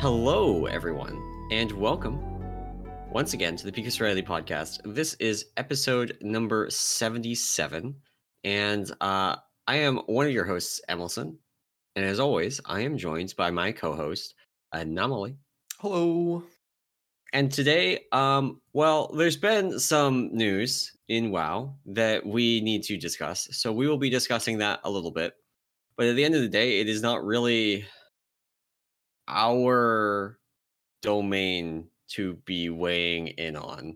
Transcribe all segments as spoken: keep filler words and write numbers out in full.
Hello, everyone, and welcome once again to the Picus Riley podcast. This is episode number seventy-seven, and uh, I am one of your hosts, Emerson. And as always, I am joined by my co-host, Anomaly. Hello. And today, um, well, there's been some news in WoW that we need to discuss, so we will be discussing that a little bit. But at the end of the day, it is not really our domain to be weighing in on.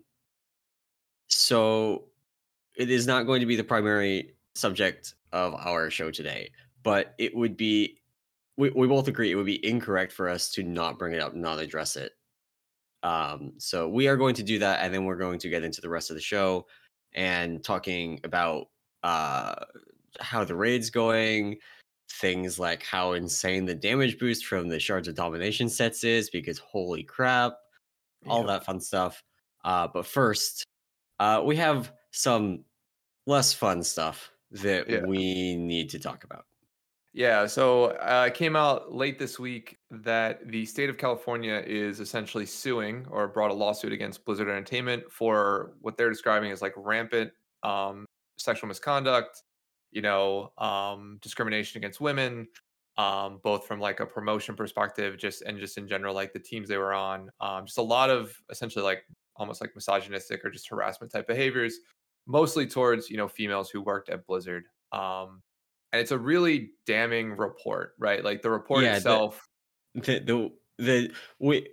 So it is not going to be the primary subject of our show today, but it would be, we, we both agree it would be incorrect for us to not bring it up, not address it. Um, so we are going to do that, and then we're going to get into the rest of the show and talking about uh, how the raid's going, things like how insane the damage boost from the Shards of Domination sets is, because holy crap, all Yep. that fun stuff. Uh, but first, uh, we have some less fun stuff that Yeah. we need to talk about. Yeah. So uh, it came out late this week that the state of California is essentially suing or brought a lawsuit against Blizzard Entertainment for what they're describing as like rampant um, sexual misconduct, you know, um, discrimination against women, um, both from like a promotion perspective, just and just in general, like the teams they were on, um, just a lot of essentially like almost like misogynistic or just harassment type behaviors, mostly towards you know females who worked at Blizzard. Um, and it's a really damning report, right? Like the report Yeah, the itself. the the, the we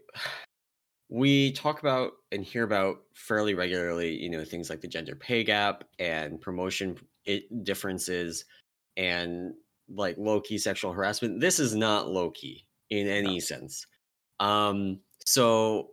we talk about and hear about fairly regularly, you know, things like the gender pay gap and promotion it, differences and like low key sexual harassment. This is not low key in any No. sense. Um, so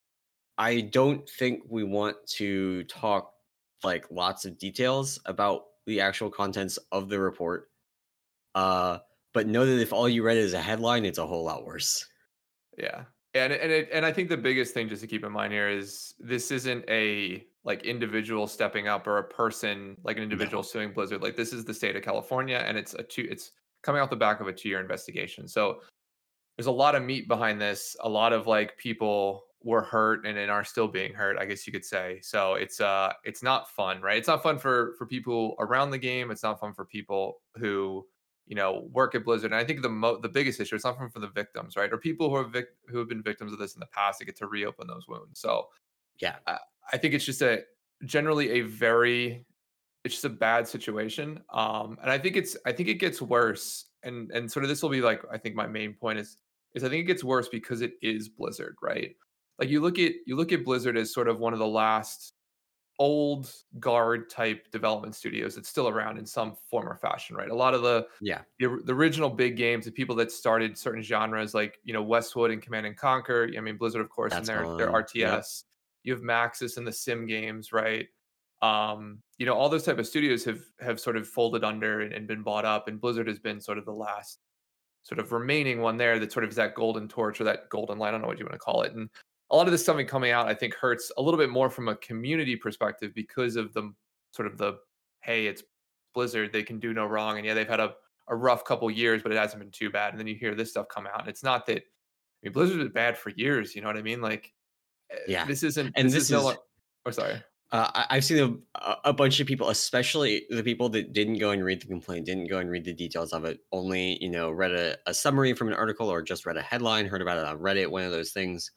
I don't think we want to talk like lots of details about the actual contents of the report. Uh, but know that if all you read is a headline, it's a whole lot worse. Yeah. And and it, and I think the biggest thing just to keep in mind here is this isn't a like individual stepping up or a person like an individual No. suing Blizzard. Like this is the state of California, and it's a two. It's coming off the back of a two year investigation. So there's a lot of meat behind this. A lot of like people were hurt and, and are still being hurt, I guess you could say. So it's uh it's not fun, right? It's not fun for for people around the game. It's not fun for people who you know work at Blizzard. And I think the mo- the biggest issue, it's not fun for the victims, right? Or people who are vic- who have been victims of this in the past to get to reopen those wounds. So Yeah. I, I think it's just a generally a very it's just a bad situation. Um, and I think it's I think it gets worse. And and sort of this will be like I think my main point is is I think it gets worse because it is Blizzard, right? Like you look at you look at Blizzard as sort of one of the last old guard type development studios that's still around in some form or fashion, right? A lot of the Yeah. the, the original big games, the people that started certain genres like you know Westwood and Command and Conquer. I mean Blizzard, of course, in That's their their gone. Yep. R T S. You have Maxis and the Sim games, right? Um, you know, all those type of studios have have sort of folded under and, and been bought up, and Blizzard has been sort of the last sort of remaining one there that sort of is that golden torch or that golden light. I don't know what you want to call it. And a lot of this stuff coming out, I think, hurts a little bit more from a community perspective because of the sort of the hey, it's Blizzard, they can do no wrong, and yeah, they've had a a rough couple years, but it hasn't been too bad. And then you hear this stuff come out, and it's not that. I mean, Blizzard was bad for years. You know what I mean? Like eh, Yeah. this isn't. And This is this no. is, lo- Oh, sorry. uh, I- I've seen a, a bunch of people, especially the people that didn't go and read the complaint, didn't go and read the details of it, only, you know, read a, a summary from an article or just read a headline, heard about it on Reddit, one of those things.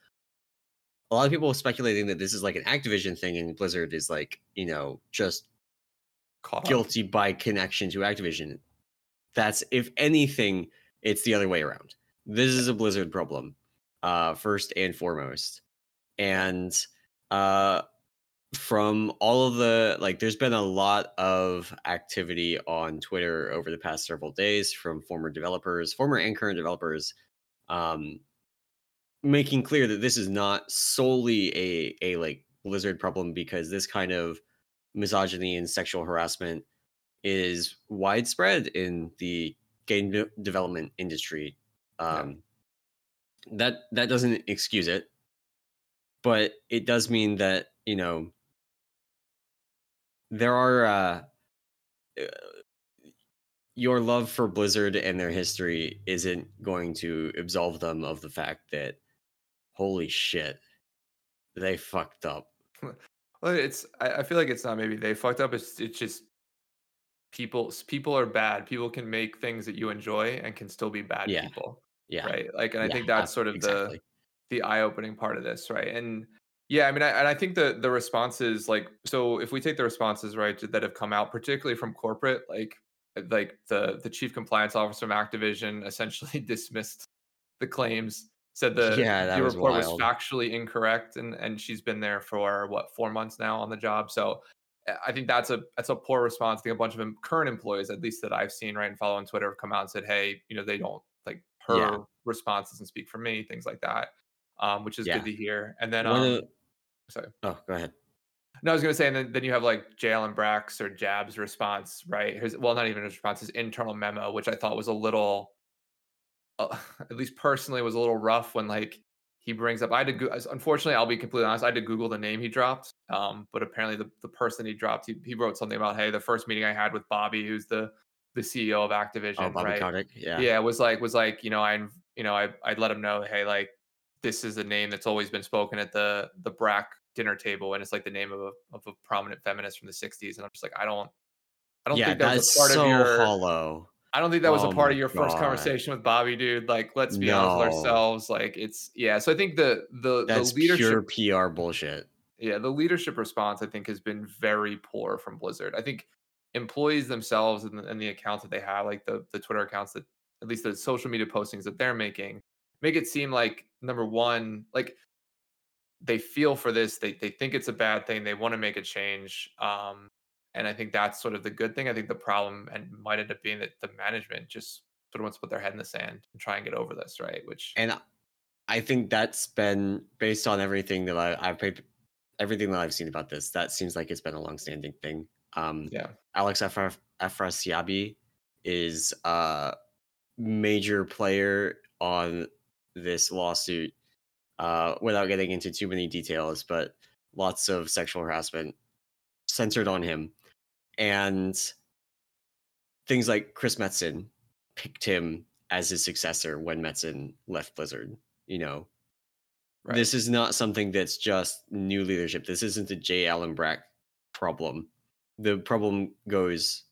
A lot of people speculating that this is like an Activision thing and Blizzard is like, you know, just Caught up. guilty by connection to Activision. That's, if anything, it's the other way around. This is a Blizzard problem, uh, first and foremost. And uh, from all of the, like, there's been a lot of activity on Twitter over the past several days from former developers, former and current developers, um, making clear that this is not solely a, a like Blizzard problem, because this kind of misogyny and sexual harassment is widespread in the game de- development industry. Yeah. Um, that that doesn't excuse it, but it does mean that, you know, there are uh, uh, your love for Blizzard and their history isn't going to absolve them of the fact that Holy shit. They fucked up. Well, it's I, I feel like it's not maybe they fucked up. It's it's just people people are bad. People can make things that you enjoy and can still be bad Yeah. people, Yeah. right? Like, and I Yeah. think that's ab- sort of the Exactly. the eye-opening part of this, right? And yeah, I mean, I, and I think the the responses, like, so if we take the responses right that have come out, particularly from corporate, like like the the chief compliance officer from Activision essentially dismissed the claims, said the Yeah, that the was report was wild. factually incorrect, and and she's been there for what, four months now on the job. So uh, I think that's a that's a poor response. I think a bunch of em- current employees, at least that I've seen, right, and follow on Twitter, have come out and said, hey, you know, they don't like Yeah. her response doesn't speak for me, things like that, um, which is good Yeah. to hear. And then, One of um, sorry, oh, go ahead. no, I was gonna say, and then, then you have like Jalen Brack's or Jab's response, right? His, well, not even his response, his internal memo, which I thought was a little uh, at least personally, was a little rough when like he brings up. I had to go, unfortunately, I'll be completely honest. I had to Google the name he dropped. Um, but apparently the, the person he dropped, he, he wrote something about, hey, the first meeting I had with Bobby, who's the the C E O of Oh, Activision, Bobby right? Kotick. Yeah. Yeah, was like was like you know I you know I I let him know, hey, like this is a name that's always been spoken at the the Brack dinner table, and it's like the name of a of a prominent feminist from the sixties. And I'm just like, I don't I don't Yeah, think that was that a is part of so your hollow. I don't think that was a Oh part my of your first god. conversation with Bobby, dude. Like, let's be honest with No. ourselves. Like, it's yeah. So I think the the the That's leadership, pure P R bullshit. yeah, the leadership response, I think, has been very poor from Blizzard. I think employees themselves and the, and the accounts that they have, like the the Twitter accounts that, at least the social media postings that they're making, make it seem like, number one, like they feel for this. They they think it's a bad thing. They want to make a change. Um, and I think that's sort of the good thing. I think the problem and might end up being that the management just sort of wants to put their head in the sand and try and get over this, right? Which And I think that's been based on everything that I, I've paid, everything that I've seen about this. That seems like it's been a long-standing thing. Um, yeah, Alex Efra- Efrasiabi is a major player on this lawsuit. Uh, without getting into too many details, but lots of sexual harassment centered on him, and things like Chris Metzen picked him as his successor when Metzen left Blizzard. You know, right, this is not something that's just new leadership. This isn't a J. Allen Brack problem. The problem goes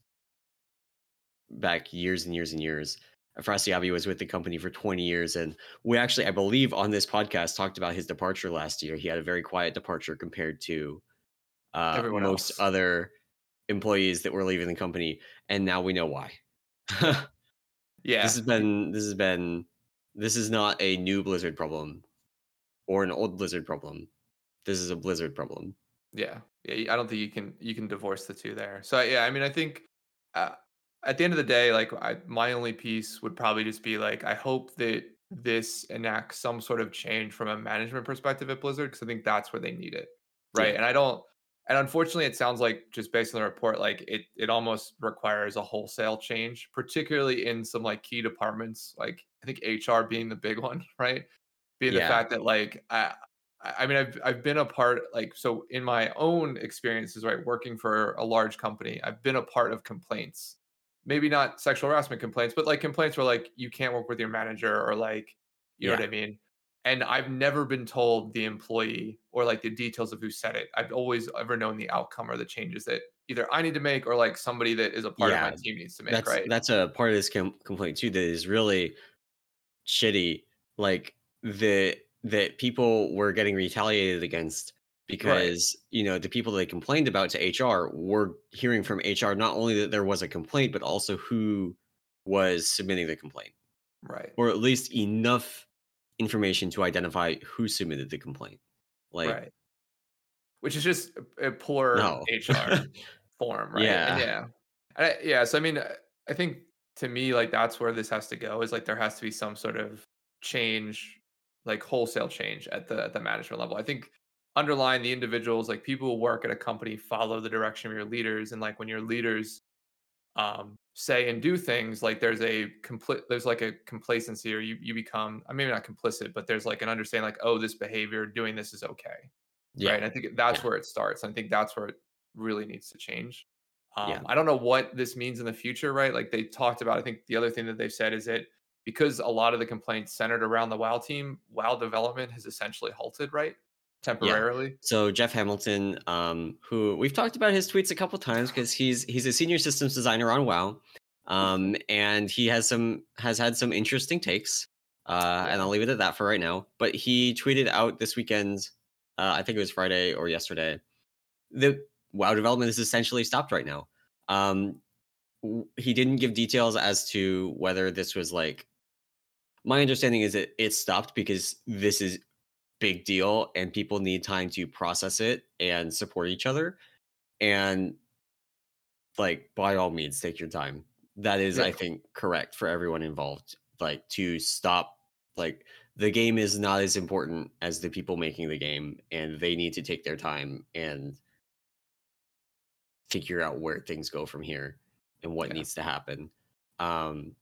back years and years and years. Afrasiabi was with the company for twenty years, and we actually, I believe, on this podcast talked about his departure last year. He had a very quiet departure compared to uh, everyone most else. other employees that were leaving the company, and now we know why. Yeah, This yeah, has y- been this has been this is not a new Blizzard problem or an old Blizzard problem. This is a Blizzard problem. yeah, yeah. I don't think you can you can divorce the two there. So yeah, I mean, I think uh, at the end of the day, like I, my only piece would probably just be like, I hope that this enacts some sort of change from a management perspective at Blizzard, because I think that's where they need it, right? Yeah, And I don't, and unfortunately, it sounds like, just based on the report, like it it almost requires a wholesale change, particularly in some like key departments, like I think H R being the big one, right? Being the yeah, fact that like I I I mean I've I've been a part, like, so in my own experiences, right, working for a large company, I've been a part of complaints. Maybe not sexual harassment complaints, but like complaints where like you can't work with your manager, or like, you know what yeah, I mean? And I've never been told the employee or like the details of who said it. I've always ever known the outcome or the changes that either I need to make or like somebody that is a part of my yeah. team needs to make, That's right? that's a part of this com- complaint too that is really shitty. Like the that people were getting retaliated against Right. because you know the people they complained about to H R were hearing from H R not only that there was a complaint but also who was submitting the complaint, Right. or at least enough information to identify who submitted the complaint. Like, Right. Which is just a a poor no. H R form, right? And Yeah. yeah. And I yeah, so I mean, uh, I think to me, like, that's where this has to go, is like there has to be some sort of change, like wholesale change at the at the management level. I think underlying the individuals, like people who work at a company, follow the direction of your leaders. And like when your leaders um say and do things, like there's a complete there's like a complacency, or you you become, I mean, maybe not complicit, but there's like an understanding, like, oh, this behavior, doing this is okay, right? Yeah. And I think that's Yeah. where it starts. I think that's where it really needs to change. Yeah. Um, I don't know what this means in the future, right? Like they talked about, I think the other thing that they've said is that because a lot of the complaints centered around the WoW team, WoW development has essentially halted, right? Yeah. Temporarily. So Jeff Hamilton, um, who we've talked about his tweets a couple times because he's he's a senior systems designer on WoW, um, and he has some has had some interesting takes. Uh, Yeah. and I'll leave it at that for right now. But he tweeted out this weekend, uh, I think it was Friday or yesterday, the WoW development is essentially stopped right now. Um, w- he didn't give details as to whether this was like. My understanding is that it stopped because this is big deal and people need time to process it and support each other. And like, by all means, take your time. That is, Yeah. I think, correct for everyone involved. Like, to stop, like, the game is not as important as the people making the game, and they need to take their time and figure out where things go from here and what Yeah. needs to happen. Um,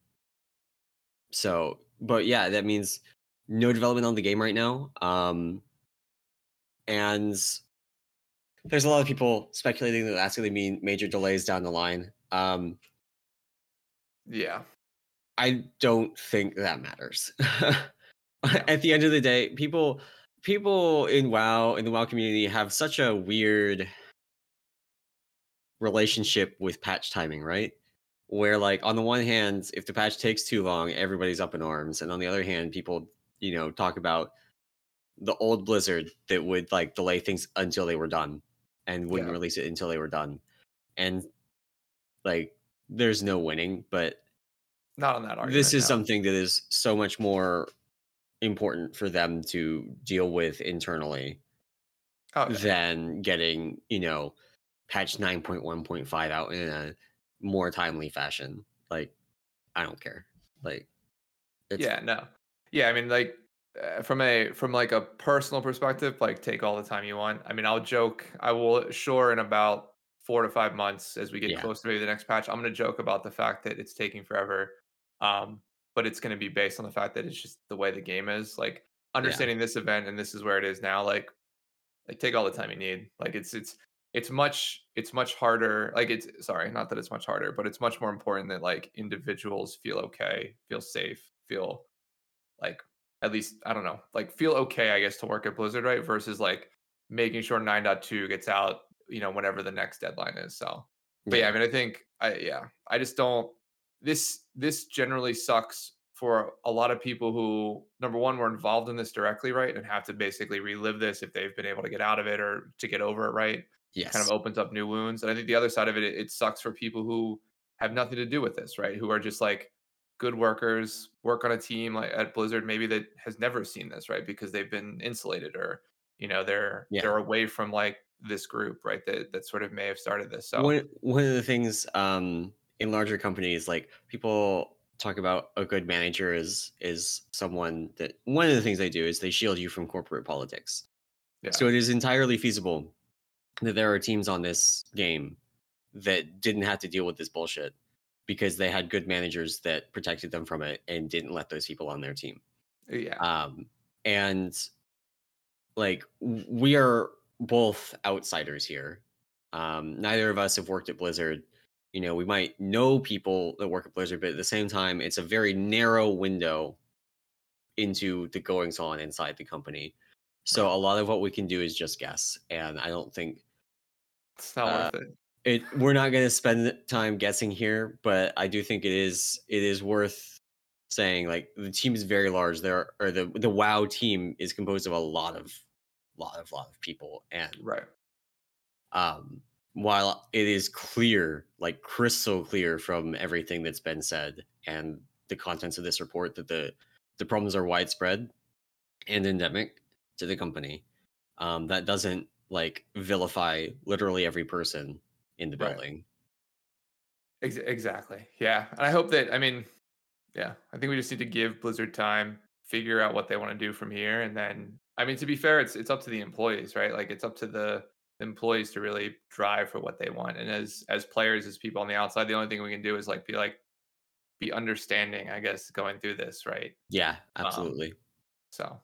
so, but yeah, that means no development on the game right now. Um, and there's a lot of people speculating that that's going to mean major delays down the line. Um, Yeah. I don't think that matters. Yeah. At the end of the day, people people in WoW in the WoW community have such a weird relationship with patch timing, right? Where like on the one hand, if the patch takes too long, everybody's up in arms, and on the other hand, people you know talk about the old Blizzard that would like delay things until they were done and wouldn't Yeah. release it until they were done, and like there's no winning. But Not on that this argument, is no. something that is so much more important for them to deal with internally Oh, yeah. than getting, you know, patch nine point one point five out in a more timely fashion. Like, I don't care. Like, it's Yeah, no. Yeah, I mean, like, uh, from a from like a personal perspective, like take all the time you want. I mean, I'll joke. I will sure in about four to five months as we get yeah, close to maybe the next patch, I'm gonna joke about the fact that it's taking forever. Um, but it's gonna be based on the fact that it's just the way the game is. Like yeah, understanding this event and this is where it is now. Like like take all the time you need. Like it's it's it's much it's much harder. Like it's sorry, not that it's much harder, but it's much more important that like individuals feel okay, feel safe, feel like at least I don't know, like feel okay, I guess, to work at Blizzard, right? Versus like making sure nine point two gets out, you know, whenever the next deadline is. So, but yeah, I yeah, mean, I think I yeah, I just don't. This this generally sucks for a lot of people who number one were involved in this directly, right, and have to basically relive this if they've been able to get out of it or to get over it, right? Kind of yes, opens up new wounds. And I think the other side of it, it, it sucks for people who have nothing to do with this, right? Who are just like good workers, work on a team like at Blizzard, maybe that has never seen this, right? Because they've been insulated or, you know, they're yeah. they're away from like this group, right? That that sort of may have started this. So One one of the things um in larger companies, like people talk about a good manager is is someone that one of the things they do is they shield you from corporate politics. yeah. So it is entirely feasible that there are teams on this game that didn't have to deal with this bullshit because they had good managers that protected them from it and didn't let those people on their team. Yeah. Um, and like w- we are both outsiders here. Um, neither of us have worked at Blizzard. You know, we might know people that work at Blizzard, but at the same time, it's a very narrow window into the goings on inside the company. So Right. a lot of what we can do is just guess, and I don't think It's not uh, worth it. it. We're not going to spend time guessing here, but I do think it is it is worth saying. Like the team is very large. There or the the WoW team is composed of a lot of lot of lot of people, and Right. um, while it is clear, like crystal clear from everything that's been said and the contents of this report that the the problems are widespread and endemic to the company, um, that doesn't like vilify literally every person in the Right. building. Ex- exactly. Yeah. And I hope that I mean, yeah, I think we just need to give Blizzard time, figure out what they want to do from here, and then I mean, to be fair, it's it's up to the employees, right? Like it's up to the employees to really drive for what they want. And as as players, as people on the outside, the only thing we can do is like be like be understanding, I guess, going through this, right? Yeah, Um, absolutely. so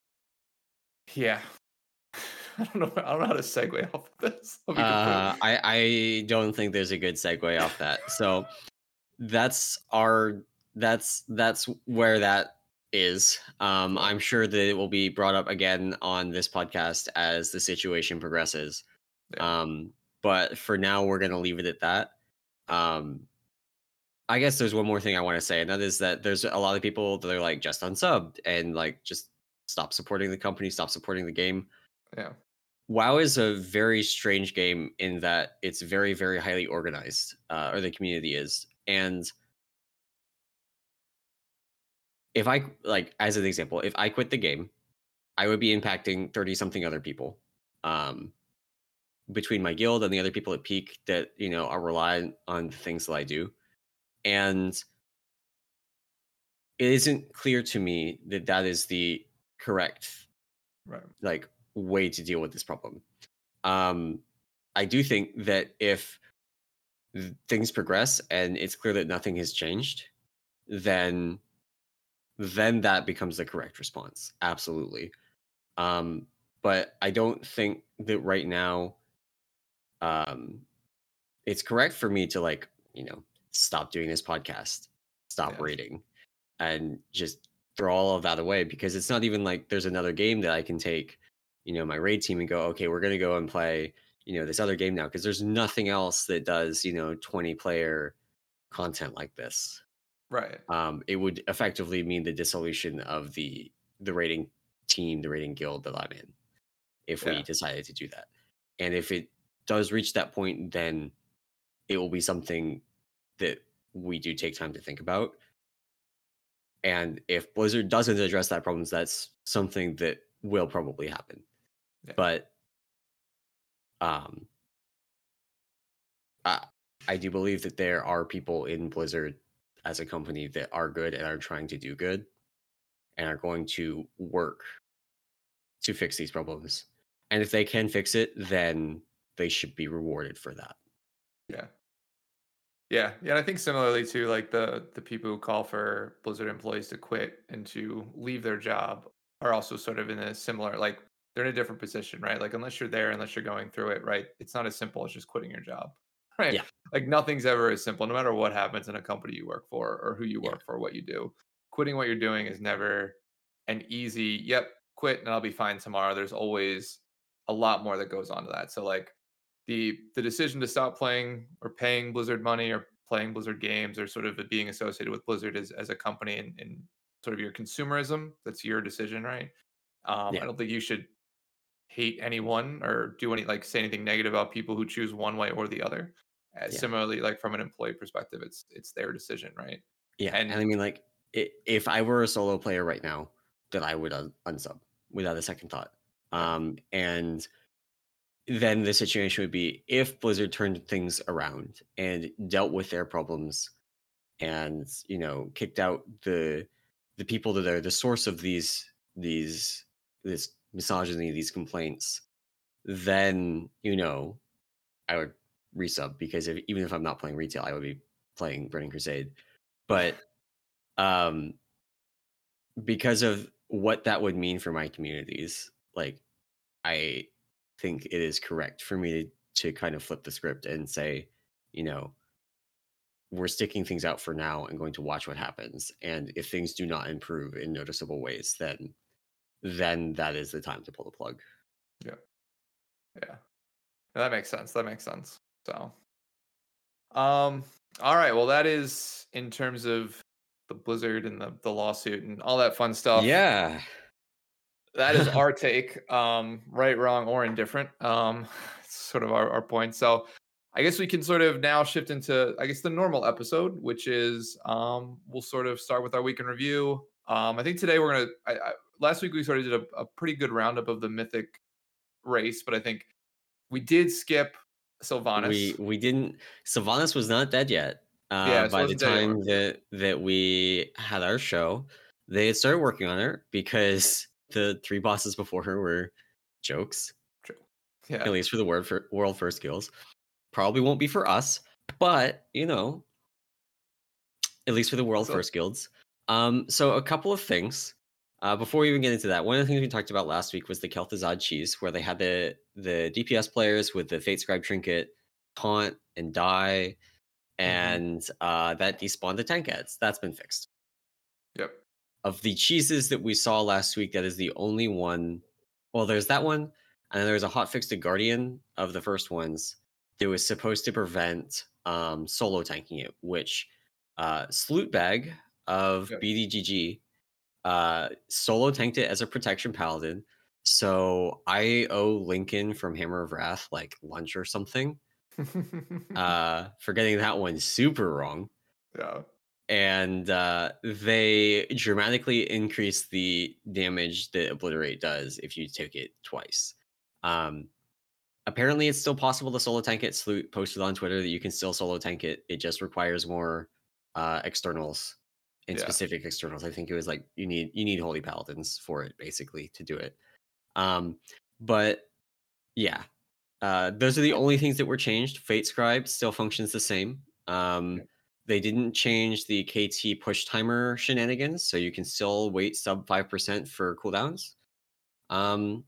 yeah. I don't know. I don't know how to segue off of this. I'll be completely Uh, I I don't think there's a good segue off that. So that's our that's that's where that is. Um, I'm sure that it will be brought up again on this podcast as the situation progresses. Yeah. Um, but for now, we're gonna leave it at that. Um, I guess there's one more thing I want to say, and that is that there's a lot of people that are like just unsubbed and like just stop supporting the company, stop supporting the game. Yeah. WoW is a very strange game in that it's very, very highly organized, uh, or the community is. And if I, like, as an example, if I quit the game, I would be impacting thirty something other people, um, between my guild and the other people at Peak that, you know, are reliant on the things that I do. And it isn't clear to me that that is the correct, Right. like, way to deal with this problem. Um, I do think that if th- things progress and it's clear that nothing has changed, then then that becomes the correct response. Absolutely. Um, but I don't think that right now um, it's correct for me to like, you know, stop doing this podcast, stop Yeah. rating, and just throw all of that away because it's not even like there's another game that I can take, you know, my raid team and go, okay, we're gonna go and play, you know, this other game now because there's nothing else that does, you know, twenty player content like this. Right. Um, it would effectively mean the dissolution of the the rating team, the rating guild that I'm in, if we Yeah. decided to do that. And if it does reach that point, then it will be something that we do take time to think about. And if Blizzard doesn't address that problem, that's something that will probably happen. Yeah. But um, I, I do believe that there are people in Blizzard as a company that are good and are trying to do good and are going to work to fix these problems. And if they can fix it, then they should be rewarded for that. Yeah. Yeah, yeah, and I think similarly to like the the people who call for Blizzard employees to quit and to leave their job are also sort of in a similar like they're in a different position, right? Like unless you're there, unless you're going through it, right? It's not as simple as just quitting your job. Right? Yeah. Like nothing's ever as simple no matter what happens in a company you work for or who you Yeah. work for, what you do. Quitting what you're doing is never an easy, yep, quit and I'll be fine tomorrow. There's always a lot more that goes on to that. So like the the decision to stop playing or paying Blizzard money or playing Blizzard games or sort of it being associated with Blizzard as, as a company and, and sort of your consumerism, that's your decision, right? Um, I Yeah. don't think you should hate anyone or do any like say anything negative about people who choose one way or the other. Uh, Yeah. similarly, like from an employee perspective, it's it's their decision, right? Yeah. And And I mean, like, i if I were a solo player right now, then I would un- unsub without a second thought. yeah, Um, and then the situation would be if Blizzard turned things around and dealt with their problems and, you know, kicked out the the people that are the source of these these this misogyny, these complaints, then, you know, I would resub because if, even if I'm not playing retail, I would be playing Burning Crusade. yeah, But um because of what that would mean for my communities, like I think it is correct for me to, to kind of flip the script and say, you know, we're sticking things out for now and going to watch what happens. And if things do not improve in noticeable ways, then then that is the time to pull the plug. yeah, yeah. That makes sense. That makes sense. So Um, all right. Well, that is in terms of the Blizzard and the, the lawsuit and all that fun stuff. Yeah. That is our take. Um, right, wrong, or indifferent. Um, it's sort of our, our point. So I guess we can sort of now shift into, I guess, the normal episode, which is um, we'll sort of start with our week in review. Um, I think today we're gonna. I, I, last week we sort of did a, a pretty good roundup of the Mythic race, but I think we did skip we Sylvanas. we didn't Sylvanas was not dead yet. Uh Yeah, so by it the wasn't dead yet. time that that we had our show, they had started working on her because the three bosses before her were jokes, True. Yeah. at least for the word for world first skills. Probably won't be for us, but you know, at least for the world So first guilds. Um, so a couple of things. Uh, before we even get into that, one of the things we talked about last week was the Kel'Thuzad cheese, where they had the the D P S players with the Fate Scribe trinket taunt and die, Hmm. and uh, that despawned the tank ads. That's been fixed. Yep. Of the cheeses that we saw last week, that is the only one. Well, there's that one, and then there's a hotfix to Guardian of the first ones that was supposed to prevent um, solo tanking it, which uh, Slootbag of Yep. B D G G uh, solo tanked it as a protection paladin. So I owe Lincoln from Hammer of Wrath like lunch or something uh, for getting that one super wrong. Yeah. And uh, they dramatically increase the damage that Obliterate does if you take it twice. Um, apparently, it's still possible to solo tank it. Sloot posted on Twitter that you can still solo tank it. It just requires more uh, externals and Yeah. specific externals. I think it was like you need you need Holy Paladins for it basically to do it. Um, but yeah, uh, those are the only things that were changed. Fate Scribe still functions the same. Um, Yep. they didn't change the K T push timer shenanigans, so you can still wait sub five percent for cooldowns. Um,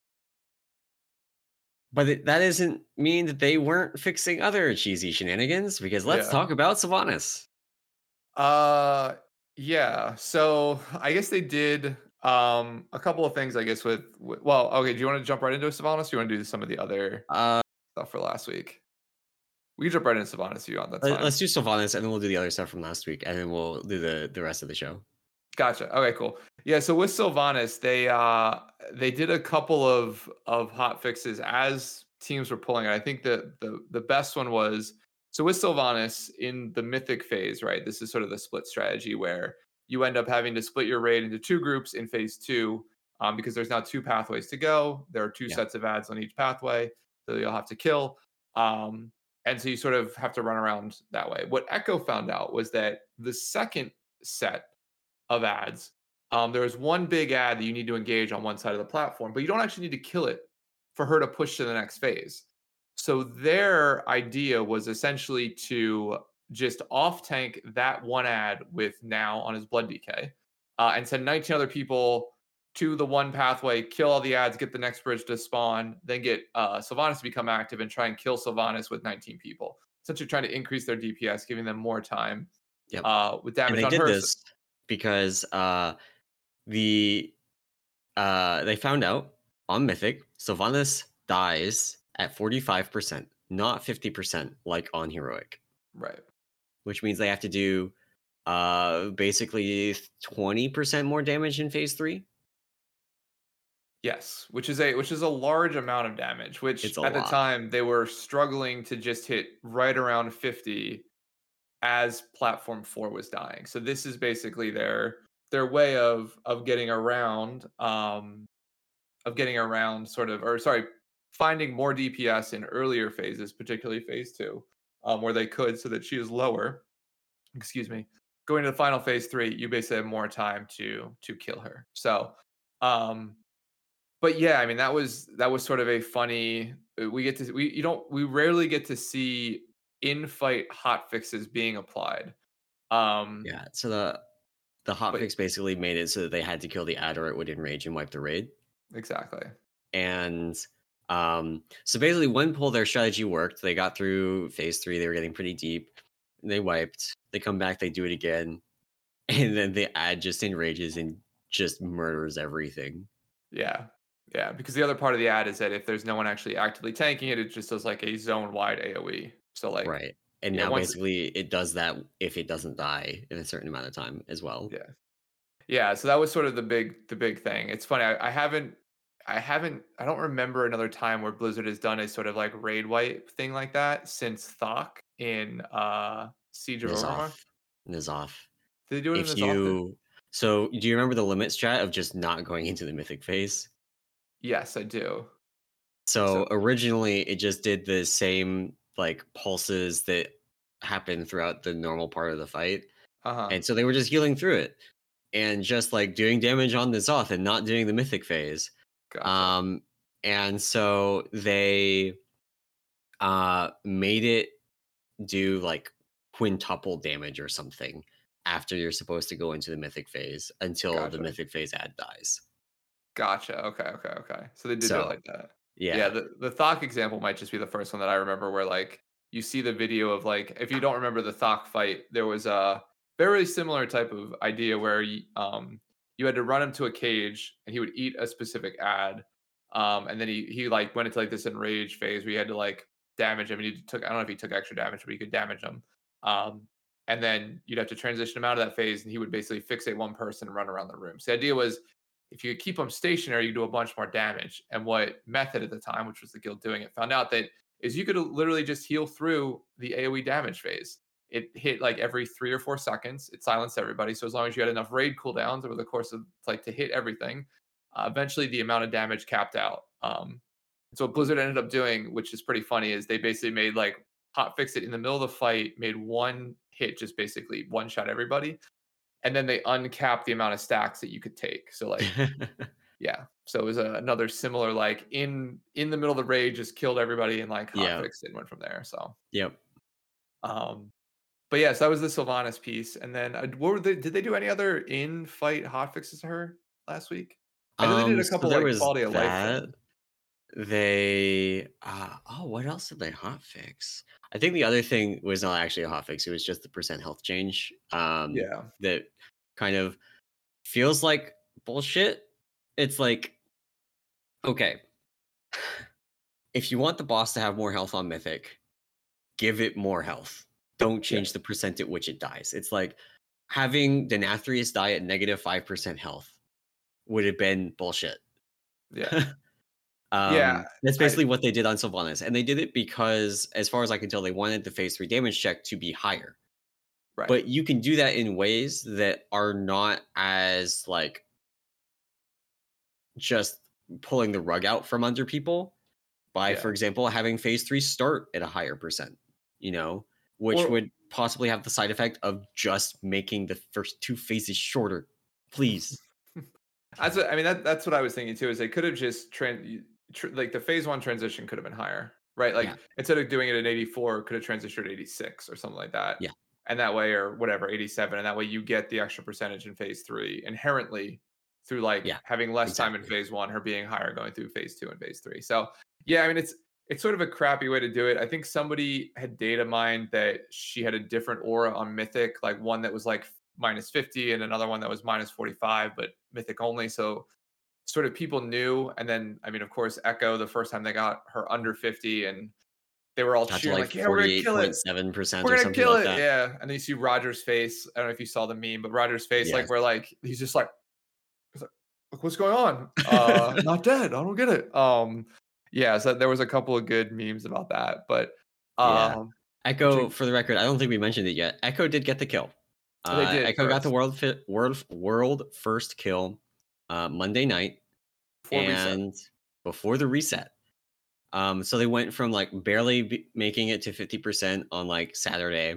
but it, that doesn't mean that they weren't fixing other cheesy shenanigans, because let's Yeah. talk about Sylvanas. Uh, yeah. So I guess they did um a couple of things. I guess with, with well, okay. Do you want to jump right into Sylvanas? Or do you want to do some of the other Uh, stuff for last week? We can jump right into Sylvanas if you want. That's let, fine. us do Sylvanas, and then we'll do the other stuff from last week, and then we'll do the the rest of the show. Gotcha. Okay, cool. Yeah, so with Sylvanas, they uh they did a couple of of hot fixes as teams were pulling it. I think the the the best one was, so with Sylvanas in the mythic phase, right? This is sort of the split strategy where you end up having to split your raid into two groups in phase two, um, because there's now two pathways to go. There are two Yeah. sets of ads on each pathway that you'll have to kill. Um, and so you sort of have to run around that way. What Echo found out was that the second set of ads. Um, there's one big ad that you need to engage on one side of the platform, but you don't actually need to kill it for her to push to the next phase. So their idea was essentially to just off tank that one ad with Now on his blood D K, uh, and send nineteen other people to the one pathway, kill all the ads, get the next bridge to spawn, then get uh, Sylvanas to become active and try and kill Sylvanas with nineteen people. Essentially trying to increase their D P S, giving them more time Yep. uh, with And damage they on did her. this because uh, the uh, they found out on Mythic, Sylvanas dies at forty-five percent, not fifty percent like on Heroic. Right. Which means they have to do uh, basically twenty percent more damage in phase three. Yes, which is a which is a large amount of damage, which It's a at the lot. time they were struggling to just hit right around fifty as platform four was dying. So this is basically their their way of of getting around um of getting around sort of, or sorry, finding more D P S in earlier phases, particularly phase two, um, where they could, so that she is lower. Excuse me. Going to the final phase three, you basically have more time to to kill her. So um but yeah, I mean that was that was sort of a funny. uh, We get to we you don't we rarely get to see in fight hot fixes being applied. Um, Yeah. So the the but hotfix basically made it so that they had to kill the ad or it would enrage and wipe the raid. exactly. And um, so basically, one pull their strategy worked. They got through phase three. They were getting pretty deep. They wiped. They come back. They do it again, and then the ad just enrages and just murders everything. Yeah, yeah. Because the other part of the ad is that if there's no one actually actively tanking it, it just does like a zone wide A O E. So like, Right. And yeah, now once basically it does that if it doesn't die in a certain amount of time as well. yeah. Yeah, so that was sort of the big the big thing. It's funny, I, I haven't I haven't I don't remember another time where Blizzard has done a sort of like raid wipe thing like that since Thok in uh Siege of Nizoth. Orgrimmar. Nizoth. Did they do it in If this often? you so do you remember the limit strat of just not going into the mythic phase? Yes, I do. So So originally it just did the same like pulses that happen throughout the normal part of the fight. uh-huh. And so they were just healing through it and just like doing damage on the Zoth and not doing the mythic phase. Gotcha. Um and so they uh made it do like quintuple damage or something after you're supposed to go into the mythic phase until the Gotcha. mythic phase ad dies. Gotcha. Okay, okay, okay. So they did do it So like that. Yeah, yeah. the the Thok example might just be the first one that I remember where like you see the video of like, if you don't remember the Thok fight, there was a very similar type of idea where you, um, you had to run him to a cage and he would eat a specific ad. Um, and then he, he like went into like this enraged phase where you had to like damage him. And he took, I don't know if he took extra damage, but you could damage him. Um, and then you'd have to transition him out of that phase and he would basically fixate one person and run around the room. So the idea was if you keep him stationary, you do a bunch more damage. And what Method at the time, which was the guild doing it, found out that is you could literally just heal through the A O E damage phase. It hit like every three or four seconds. It silenced everybody. So as long as you had enough raid cooldowns over the course of like to hit everything, uh, eventually the amount of damage capped out. Um, so what Blizzard ended up doing, which is pretty funny, is they basically made like hot fix it in the middle of the fight, made one hit, just basically one shot everybody. And then they uncapped the amount of stacks that you could take. So like, yeah. So it was a, another similar, like in in the middle of the raid, just killed everybody and like hot Yeah. fixed it and went from there. So Yep. um, but yes, that was the Sylvanas piece. And then uh, what were they? Did they do any other in fight hot fixes to her last week? I know they did Um, a so couple there like was quality of life that. things. They uh oh, what else did they hotfix? I think the other thing was not actually a hotfix, it was just the percent health change. Um Yeah. that kind of feels like bullshit. It's like, okay, if you want the boss to have more health on Mythic, give it more health. Don't Yeah. change the percent at which it dies. It's like having Denathrius die at negative five percent health would have been bullshit. Yeah. Um, Yeah, that's I basically what they did on Sylvanas, and they did it because, as far as I can tell, they wanted the phase three damage check to be higher. right. But you can do that in ways that are not as like just pulling the rug out from under people by, Yeah. for example, having phase three start at a higher percent, you know, which Or- would possibly have the side effect of just making the first two phases shorter. Please. That's what I mean. That that's what I was thinking too. Is they could have just tran tr- like the phase one transition could have been higher, right? Like Yeah. instead of doing it at eighty-four, could have transitioned to eighty-six or something like that. Yeah. And that way, or whatever, eighty-seven, and that way you get the extra percentage in phase three inherently through like Yeah, having less time in exactly. phase one, her being higher going through phase two and phase three. So yeah, I mean it's it's sort of a crappy way to do it. I think somebody had data mined that she had a different aura on Mythic, like one that was like minus fifty and another one that was minus forty-five, but Mythic only. So sort of people knew. And then, I mean, of course, Echo, the first time they got her under fifty and they were all Got to cheering like like, yeah, we're going to forty-eight kill point it. seven percent We're or going to something kill like it. that. Yeah. And then you see Roger's face. I don't know if you saw the meme, but Roger's face, Yes. like, where like, he's just like, he's like, "Look, what's going on? Uh, not dead. I don't get it. Um, yeah. So there was a couple of good memes about that. But Yeah. um, Echo, Jake- for the record, I don't think we mentioned it yet. Echo did get the kill. Uh, They did Echo got the first. world fi- world world first kill uh, Monday night, before reset. and before the reset. Um, so they went from like barely be- making it to fifty percent on like Saturday,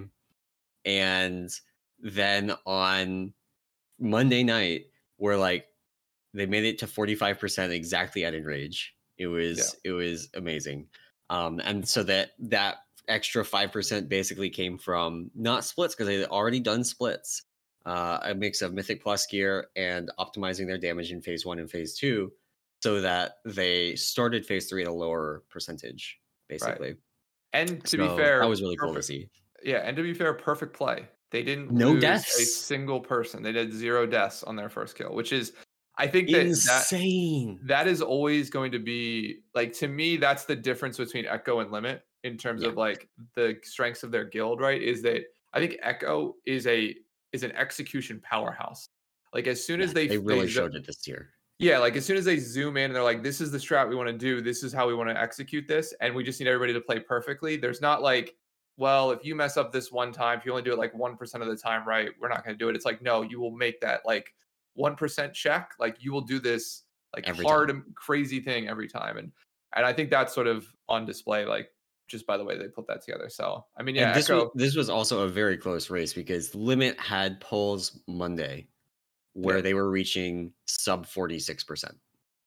and then on Monday night, we're like they made it to forty-five percent exactly at Enrage. It was it was amazing. Um, and so that that extra five percent basically came from not splits, because they had already done splits, uh, a mix of Mythic Plus gear and optimizing their damage in phase one and phase two, so that they started phase three at a lower percentage, basically. And to So be fair, that was really cool to perfect- see. Yeah, and to be fair, perfect play. They didn't No lose a deaths. single person. They did zero deaths on their first kill, which is, I think that that, Insane. that is always going to be, like, to me, that's the difference between Echo and Limit in terms Yeah. of like the strengths of their guild, right? Is that I think Echo is a is an execution powerhouse. Like as soon Yeah, as they they really they, showed it this year. Yeah, like as soon as they zoom in and they're like, this is the strat we want to do, this is how we want to execute this, and we just need everybody to play perfectly. There's not like, well, if you mess up this one time, if you only do it like one percent of the time right, we're not going to do it. It's like, no, you will make that like one percent check. Like you will do this like Every hard time. and crazy thing every time. And and I think that's sort of on display, like just by the way they put that together. So, I mean, yeah, And this Echo, was this was also a very close race, because Limit had polls Monday where Yeah. they were reaching sub forty-six percent.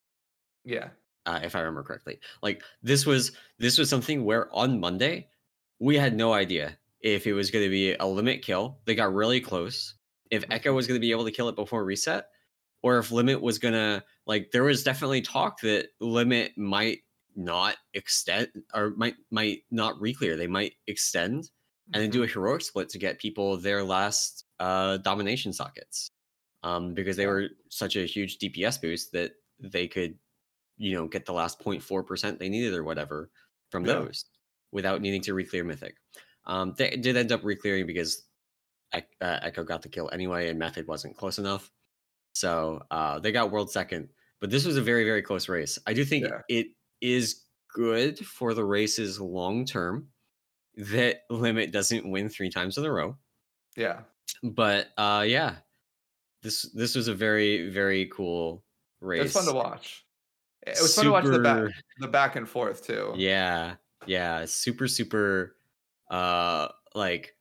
yeah, Uh, if I remember correctly. Like this was this was something where on Monday we had no idea if it was going to be a Limit kill. They got really close. If Echo Mhm. was going to be able to kill it before reset, or if Limit was going to, like, there was definitely talk that Limit might not extend or might might not reclear. They might extend and then do a Mhm. heroic split to get people their last uh, domination sockets, um, because they Yeah. were such a huge D P S boost that they could, you know, get the last zero point four percent they needed or whatever from Yeah. those without needing to reclear Mythic. Um, they did end up reclearing because Ec- uh, Echo got the kill anyway, and Method wasn't close enough. So uh, they got world second. But this was a very, very close race. I do think Yeah. it is good for the races long term that Limit doesn't win three times in a row. Yeah. But uh, yeah, this this was a very, very cool It was fun to race. watch. It was fun to watch the back Super, the back and forth too. yeah, yeah, super, super. Uh, like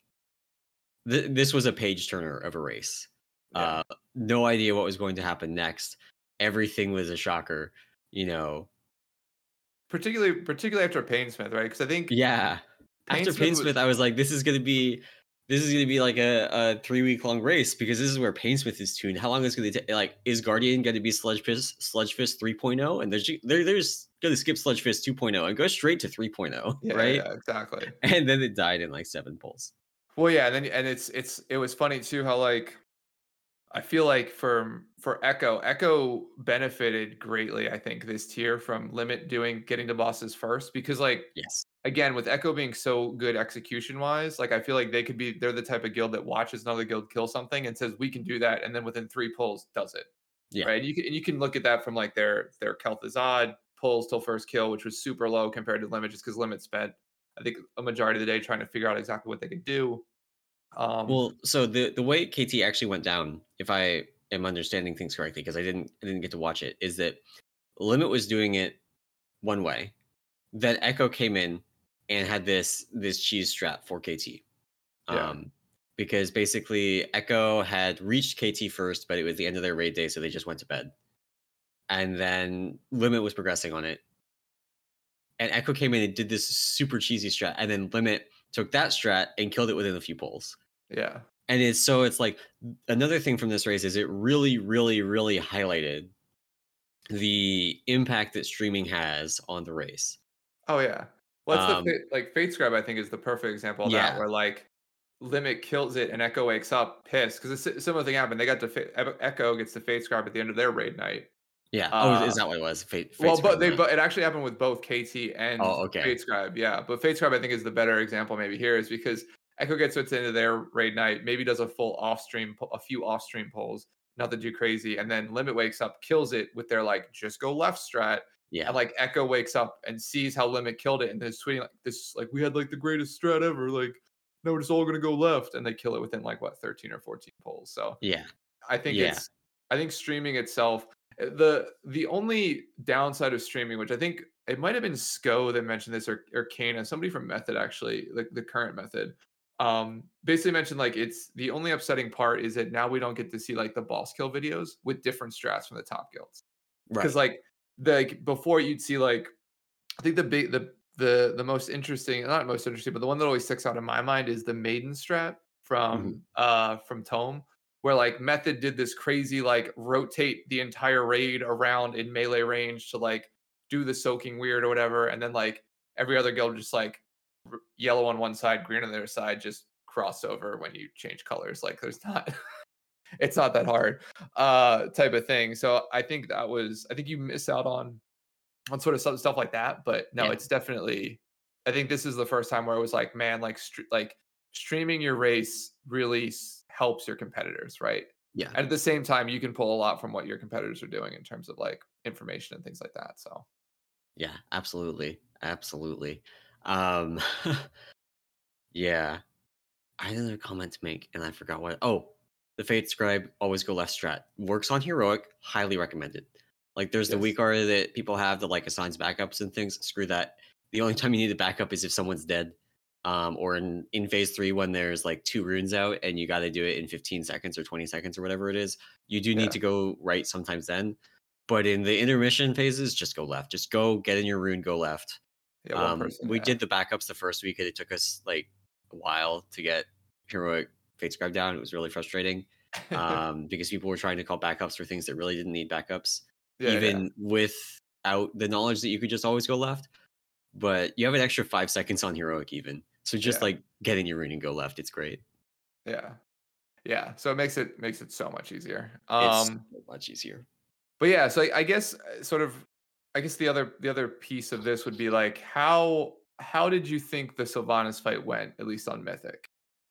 th- this was a page turner of a race. Yeah. Uh, no idea what was going to happen next. Everything was a shocker, you know. Particularly particularly after Painsmith, right? Because I think Yeah. After Painsmith was Painsmith, I was like, this is gonna be this is gonna be like a, a three week long race because this is where Painsmith is tuned. How long is it gonna take? Like, is Guardian gonna be Sludge Fist Sludge Fist 3.0? And there's they're, they're just gonna skip Sludge Fist 2.0 and go straight to 3.0, yeah, right? yeah, exactly. And then it died in like seven pulls. Well, yeah, and then and it's it's it was funny too how like I feel like for for Echo, Echo benefited greatly, I think, this tier from Limit doing getting to bosses first because like Yes. again, with Echo being so good execution wise, like I feel like they could be they're the type of guild that watches another guild kill something and says we can do that, and then within three pulls does it. Yeah. Right. And you can and you can look at that from like their their Kel'Thuzad pulls till first kill, which was super low compared to Limit, just because Limit spent, I think, a majority of the day trying to figure out exactly what they could do. Um Well, so the the way K T actually went down, if I am understanding things correctly, because I didn't I didn't get to watch it, is that Limit was doing it one way. Then Echo came in and had this this cheese strat for K T. yeah. Um, because basically Echo had reached K T first, but it was the end of their raid day, so they just went to bed. And then Limit was progressing on it. And Echo came in and did this super cheesy strat, and then Limit took that strat and killed it within a few pulls. Yeah. And it's so it's like another thing from this race is it really, really, really highlighted the impact that streaming has on the race. Oh yeah. Well, it's the Um, fa- like Fate Scribe, I think, is the perfect example of that, yeah, where like Limit kills it and Echo wakes up pissed because a si- similar thing happened. They got to fa- Echo Echo gets the Fate Scribe at the end of their raid night. yeah. Oh, is Uh, is that what it was? Fate, Fate well, but Scribe, they not. but it actually happened with both K T and Oh, okay. Fate Scribe, yeah. But Fate Scribe, I think, is the better example maybe here, is because Echo gets to its end of their raid night, maybe does a full off stream, a few off stream pulls, nothing too crazy, and then Limit wakes up, kills it with their like just go left strat, Yeah, and like Echo wakes up and sees how Limit killed it, and is tweeting like this, like we had like the greatest strat ever, like no, we're just all gonna go left, and they kill it within like what thirteen or fourteen pulls. So yeah, I think yeah, it's I think streaming itself uh, the the only downside of streaming, which I think it might have been Sco that mentioned this, or or Kana, somebody from Method actually, like the current Method, um, basically mentioned like it's the only upsetting part is that now we don't get to see like the boss kill videos with different strats from the top guilds because right. like the, like before you'd see like I think the big the the the most interesting, not most interesting, but the one that always sticks out in my mind is the Maiden strat Mhm. from uh from Tome, where like Method did this crazy like rotate the entire raid around in melee range to like do the soaking weird or whatever, and then like every other guild just like r- yellow on one side, green on the other side, just cross over when you change colors. Like there's not it's not that hard uh type of thing. So I think that was I think you miss out on on sort of stuff, stuff like that. But no, Yeah, it's definitely. I think this is the first time where it was like, man, like str- like streaming your race really s- helps your competitors, right? yeah, And at the same time, you can pull a lot from what your competitors are doing in terms of like information and things like that. So yeah. Absolutely, absolutely. Um, yeah. I had another comment to make, and I forgot what. Oh, the Fate Scribe always go left strat works on heroic. Highly recommended. Like, there's the yes, weak aura that people have that like assigns backups and things. Screw that. The only time you need a backup is if someone's dead, um, or in in phase three when there's like two runes out and you got to do it in fifteen seconds or twenty seconds or whatever it is. You do need yeah, to go right sometimes then. But in the intermission phases, just go left. Just go get in your rune, go left. yeah, one Um, person, we yeah, did the backups the first week, and it took us like a while to get heroic Fate Scribe down. It was really frustrating, um, because people were trying to call backups for things that really didn't need backups. yeah, yeah, Even with without the knowledge that you could just always go left. But you have an extra five seconds on heroic even. So just Yeah. like getting your rune and go left, it's great. Yeah. Yeah. So it makes it makes it so much easier. It's Um so much easier. but yeah, so I, I guess uh, sort of I guess the other the other piece of this would be like how how did you think the Sylvanas fight went, at least on Mythic?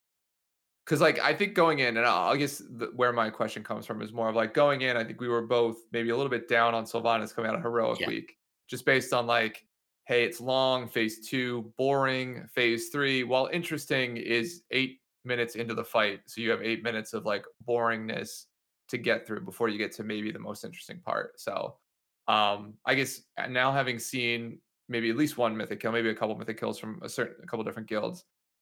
Because like I think going in, and I I guess the, where my question comes from is more of like going in. I think we were both maybe a little bit down on Sylvanas coming out of Heroic Yeah. Week, just based on like, hey, it's long. Phase two, boring. Phase three, while interesting, is eight minutes into the fight, so you have eight minutes of like boringness to get through before you get to maybe the most interesting part. So, um, I guess uh, now having seen maybe at least one mythic kill, maybe a couple mythic kills from a certain a couple different guilds.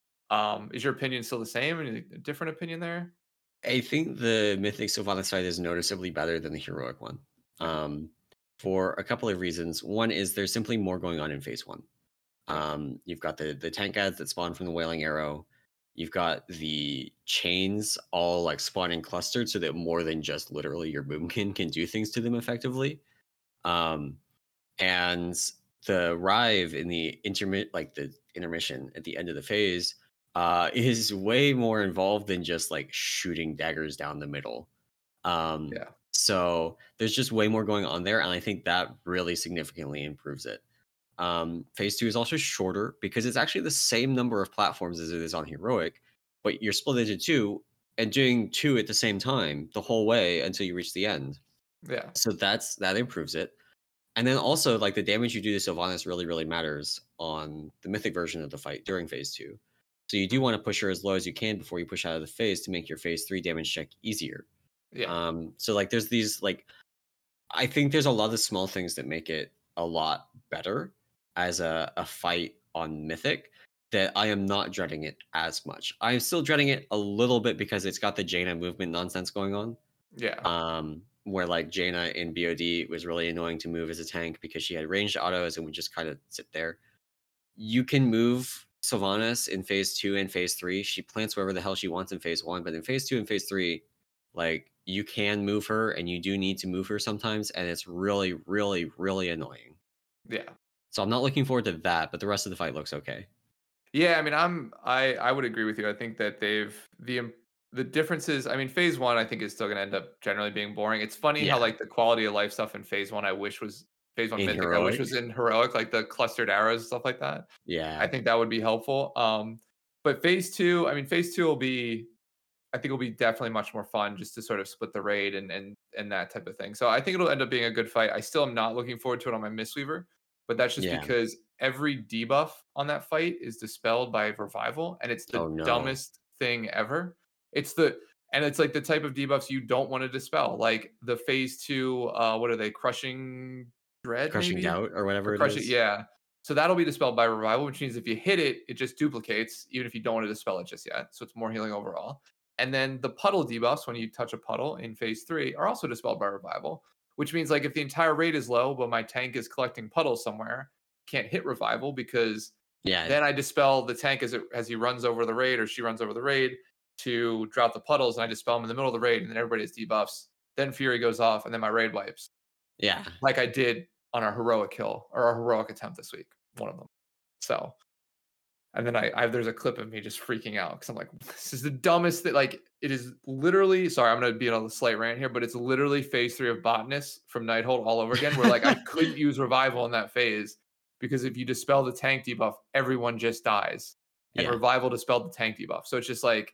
Um, is your opinion still the same? Any different opinion there? I think the Mythic Sylvanas fight is noticeably better than the heroic one. Yeah. Um, for a couple of reasons. One is there's simply more going on in phase one. Yeah. Um, you've got the the tank ads that spawn from the Wailing Arrow. You've got the chains all like spawning clustered so that more than just literally your boomkin can do things to them effectively. Um, and the Rive in the intermit like the intermission at the end of the phase uh, is way more involved than just like shooting daggers down the middle. Um, Yeah. so there's just way more going on there, and I think that really significantly improves it. Um, phase two is also shorter because it's actually the same number of platforms as it is on heroic, but you're split into two and doing two at the same time the whole way until you reach the end. Yeah. So that's that improves it. And then also like the damage you do to Sylvanas really, really matters on the mythic version of the fight during phase two. So you do want to push her as low as you can before you push out of the phase to make your phase three damage check easier. Yeah. Um, so like there's these like I think there's a lot of small things that make it a lot better as a, a fight on Mythic that I am not dreading it as much. I'm still dreading it a little bit because it's got the Jaina movement nonsense going on. Yeah. Um, where like Jaina in B O D was really annoying to move as a tank because she had ranged autos and would just kind of sit there. You can move Sylvanas in phase two and phase three. She plants wherever the hell she wants in phase one, but in phase two and phase three, like you can move her and you do need to move her sometimes, and it's really, really, really annoying. Yeah. So I'm not looking forward to that, but the rest of the fight looks okay. Yeah, I mean, I'm I I would agree with you. I think that they've the im- the differences. I mean, phase one I think is still going to end up generally being boring. It's funny how Yeah. like the quality of life stuff in phase one I wish was phase one In mythic. I wish heroic. was in heroic, like the clustered arrows and stuff like that. I Yeah. think that would be helpful. Um, but phase two, I mean, phase two will be I think it'll be definitely much more fun just to sort of split the raid and and and that type of thing. So I think it'll end up being a good fight. I still am not looking forward to it on my Mistweaver, but that's just Yeah. because every debuff on that fight is dispelled by revival, and it's the Oh no. dumbest thing ever. It's the and it's like the type of debuffs you don't want to dispel, like the phase two. Uh, what are they? Crushing dread, Crushing maybe doubt or or whatever it crushing. is. Yeah. So that'll be dispelled by revival, which means if you hit it, it just duplicates, even if you don't want to dispel it just yet. So it's more healing overall. And then the puddle debuffs, when you touch a puddle in phase three, are also dispelled by revival, which means like if the entire raid is low, but my tank is collecting puddles somewhere, can't hit revival because Yeah. then I dispel the tank as it as he runs over the raid or she runs over the raid to drop the puddles, and I dispel them in the middle of the raid, and then everybody has debuffs. Then Fury goes off, and then my raid wipes, Yeah. like I did on our heroic kill or our heroic attempt this week, one of them. So and then I, I there's a clip of me just freaking out because I'm like, this is the dumbest thing. Like, it is literally. Sorry, I'm gonna be on a slight rant here, but it's literally phase three of Botanist from Nighthold all over again. Where like I couldn't use revival in that phase because if you dispel the tank debuff, everyone just dies, and Yeah. revival dispelled the tank debuff. So it's just like,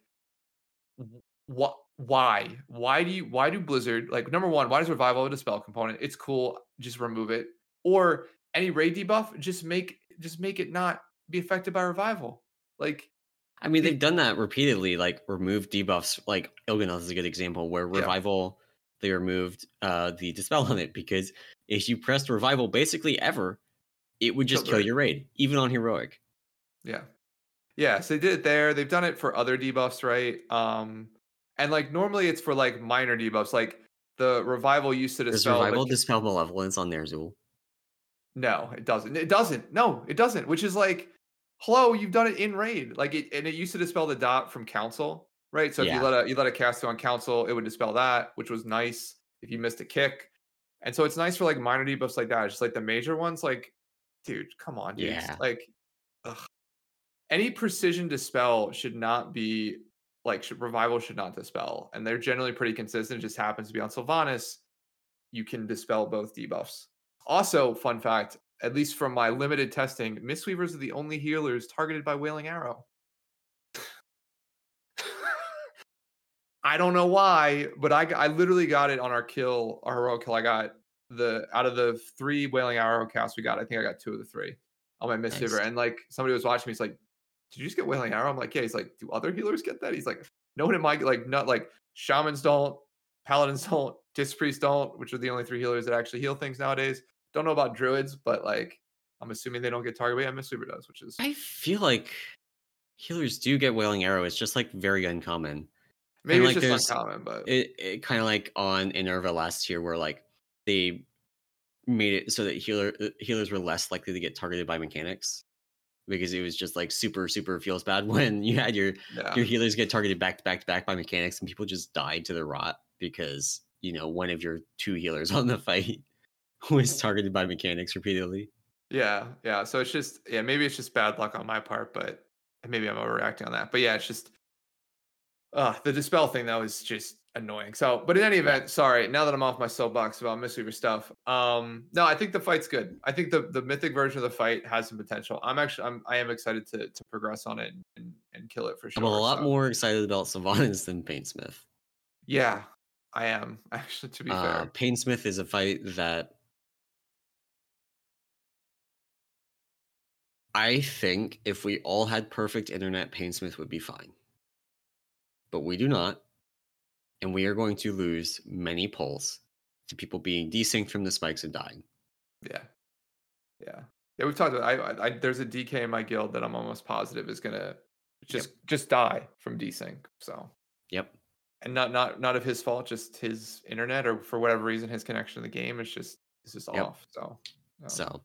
what? Why? Why do you? Why do Blizzard like number one? Why does revival have a dispel component? It's cool. Just remove it. Or any raid debuff, just make just make it not be affected by revival. Like, I mean, the- they've done that repeatedly, like remove debuffs. Like Il'gynoth is a good example where Yeah. revival they removed uh the dispel on it because if you pressed revival basically ever, it would just Killed the kill raid. your raid, even on heroic. Yeah. Yeah. So they did it there. They've done it for other debuffs, right? Um, and like normally it's for like minor debuffs, like the revival used to Does dispel. revival The, dispel malevolence on Ner'zhul? no, it doesn't. It doesn't. No, it doesn't. Which is like, hello, you've done it in raid. Like it, and it used to dispel the dot from council, right? So if you Yeah. let a you let a caster on council, it would dispel that, which was nice if you missed a kick. And so it's nice for like minor debuffs like that. It's just like the major ones, like, dude, come on, dude. Yeah. Like, ugh. Any precision dispel should not be like should, revival should not dispel, and they're generally pretty consistent. It just happens to be on Sylvanas. You can dispel both debuffs. Also, fun fact, at least from my limited testing, Mistweavers are the only healers targeted by Wailing Arrow. I don't know why, but I I literally got it on our kill, our heroic kill. I got the out of the three Wailing Arrow casts we got, I think I got two of the three on my Mistweaver. Nice. And like somebody was watching me, he's like, "Did you just get Wailing Arrow?" I'm like, "Yeah." He's like, "Do other healers get that?" He's like, "No one in my like not like shamans don't, paladins don't, disc priests don't, which are the only three healers that actually heal things nowadays. Don't know about druids, but like I'm assuming they don't get targeted. Yeah, Mistweaver does, which is I feel like healers do get Wailing Arrow. It's just like very uncommon. maybe Kinda it's like just there's uncommon, but it, it kind of like on Inerva last year, where like they made it so that healer uh, healers were less likely to get targeted by mechanics, because it was just like super super feels bad when you had your yeah. your healers get targeted back to back to back by mechanics, and people just died to the rot because you know one of your two healers on the fight was targeted by mechanics repeatedly. Yeah, yeah. So it's just yeah, maybe it's just bad luck on my part, but maybe I'm overreacting on that. But yeah, it's just uh the dispel thing though is just annoying. So, but in any Yeah. event, sorry. Now that I'm off my soapbox about Mistweaver stuff, um, no, I think the fight's good. I think the the mythic version of the fight has some potential. I'm actually I'm I am excited to to progress on it and and kill it for I'm a sure. lot So more excited about Sylvanas than Painsmith. yeah, I am actually to be Uh, fair. Painsmith is a fight that I think if we all had perfect internet, Painsmith would be fine. But we do not, and we are going to lose many polls to people being desynced from the spikes and dying. Yeah, yeah, yeah. We've talked about. I, I, I there's a D K in my guild that I'm almost positive is gonna just Yep. just die from desync. So Yep. and not not not of his fault, just his internet or for whatever reason his connection to the game is just is just Yep. off. So um, So,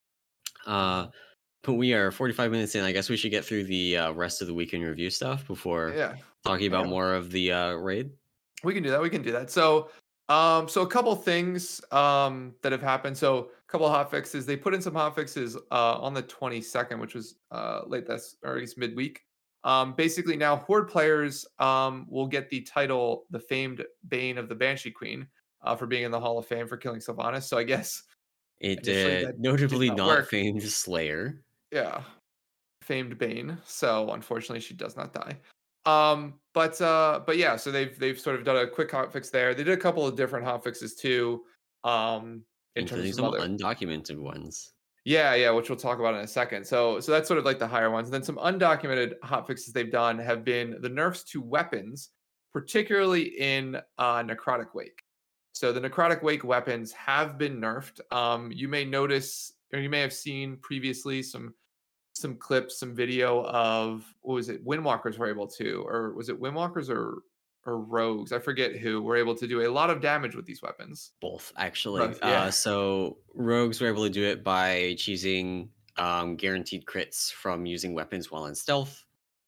uh, but we are forty-five minutes in. I guess we should get through the uh, rest of the weekend review stuff before yeah, talking about yeah. more of the uh, raid. We can do that. We can do that. So, um, so a couple things um that have happened. So, a couple of hot fixes. They put in some hot fixes uh on the twenty-second, which was uh late this or I guess midweek. Um, basically now Horde players um will get the title, the famed Bane of the Banshee Queen, uh, for being in the Hall of Fame for killing Sylvanas. So I guess It initially uh, that did notably not not work. famed Slayer. Yeah, famed Bane. So unfortunately, she does not die. Um, but uh, but yeah, so they've they've sort of done a quick hotfix there. They did a couple of different hotfixes too. Um, in terms Including of some some other, undocumented ones. yeah, yeah, which we'll talk about in a second. So so that's sort of like the higher ones. And then some undocumented hotfixes they've done have been the nerfs to weapons, particularly in uh, Necrotic Wake. So the Necrotic Wake weapons have been nerfed. Um, you may notice, or you may have seen previously some some clips, some video of what was it? Windwalkers were able to, or was it Windwalkers or or Rogues? I forget who were able to do a lot of damage with these weapons. Both, actually. Both, Uh, yeah, so rogues were able to do it by choosing um, guaranteed crits from using weapons while in stealth,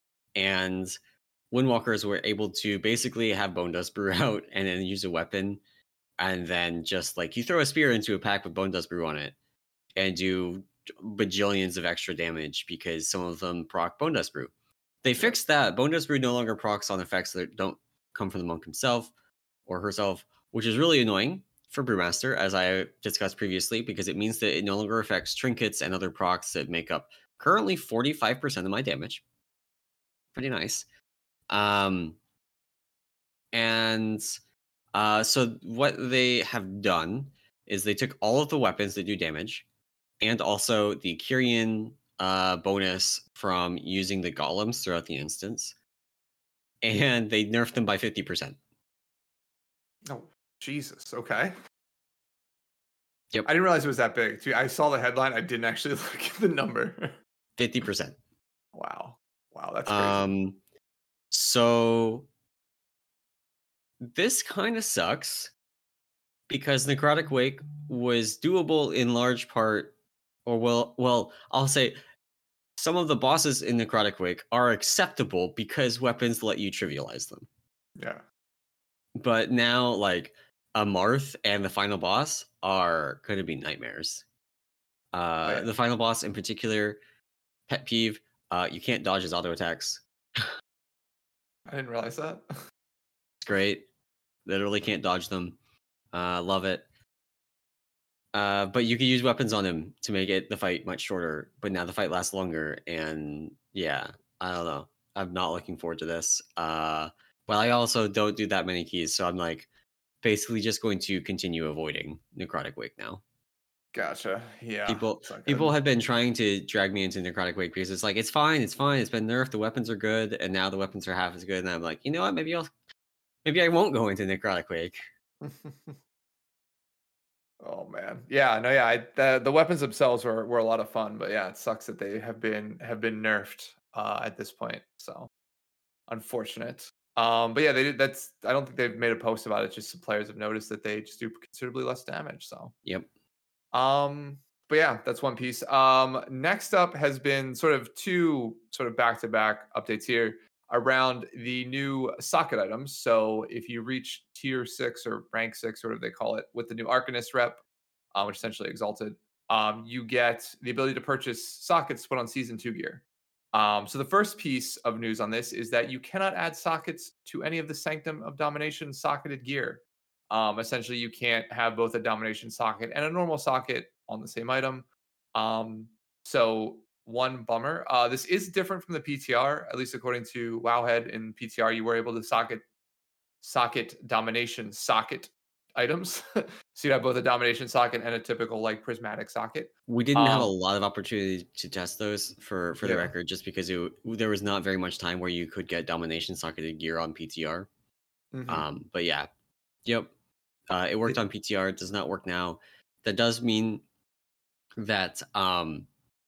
and windwalkers were able to basically have Bone Dust Brew out and then use a weapon, and then just like you throw a spear into a pack with Bone Dust Brew on it and do bajillions of extra damage because some of them proc Bone Dust Brew. They fixed that. Bone Dust Brew no longer procs on effects that don't come from the monk himself or herself, which is really annoying for Brewmaster, as I discussed previously, because it means that it no longer affects trinkets and other procs that make up currently forty-five percent of my damage. Pretty nice. Um, and uh, so what they have done is they took all of the weapons that do damage and also the Kyrian uh, bonus from using the golems throughout the instance, and they nerfed them by fifty percent. Oh, Jesus. Okay. Yep. I didn't realize it was that big. I saw the headline. I didn't actually look at the number. fifty percent. Wow. Wow, that's crazy. Um, so this kind of sucks because Necrotic Wake was doable in large part, or well, well, I'll say some of the bosses in Necrotic Wake are acceptable because weapons let you trivialize them. Yeah. But now, like, a Marth and the final boss are going to be nightmares. Uh, Oh, yeah. The final boss in particular, pet peeve, uh, you can't dodge his auto attacks. I didn't realize that. It's great. Literally can't dodge them. Uh, love it. Uh, but you can use weapons on him to make it the fight much shorter. But now the fight lasts longer, and yeah, I don't know. I'm not looking forward to this. Uh, but I also don't do that many keys, so I'm like basically just going to continue avoiding Necrotic Wake now. Gotcha. Yeah. People it's not people good. have been trying to drag me into Necrotic Wake because it's like it's fine, it's fine, it's been nerfed, the weapons are good, and now the weapons are half as good. And I'm like, you know what? Maybe I'll maybe I won't go into Necrotic Wake. Oh man, yeah, no, yeah. I, the the weapons themselves were were a lot of fun, but yeah, it sucks that they have been have been nerfed uh, at this point. So unfortunate. Um, but yeah, they did. That's I don't think they've made a post about it. Just some players have noticed that they just do considerably less damage. So Yep. um, but yeah, that's one piece. Um, next up has been sort of two sort of back to back updates here around the new socket items. So if you reach tier six or rank six, or whatever they call it, with the new Arcanist rep, uh, which essentially exalted, um, you get the ability to purchase sockets to put on season two gear. Um, so the first piece of news on this is that you cannot add sockets to any of the Sanctum of Domination socketed gear. Um, essentially, you can't have both a domination socket and a normal socket on the same item. Um, so one bummer. Uh, this is different from the P T R, at least according to Wowhead. In P T R, you were able to socket socket domination socket items. So you have both a domination socket and a typical like prismatic socket. We didn't have a Um, lot of opportunity to test those for for the yeah. record, just because it, there was not very much time where you could get domination socketed gear on P T R. hmm Um, but yeah, yep, uh, it worked on P T R. It does not work now. That does mean that um,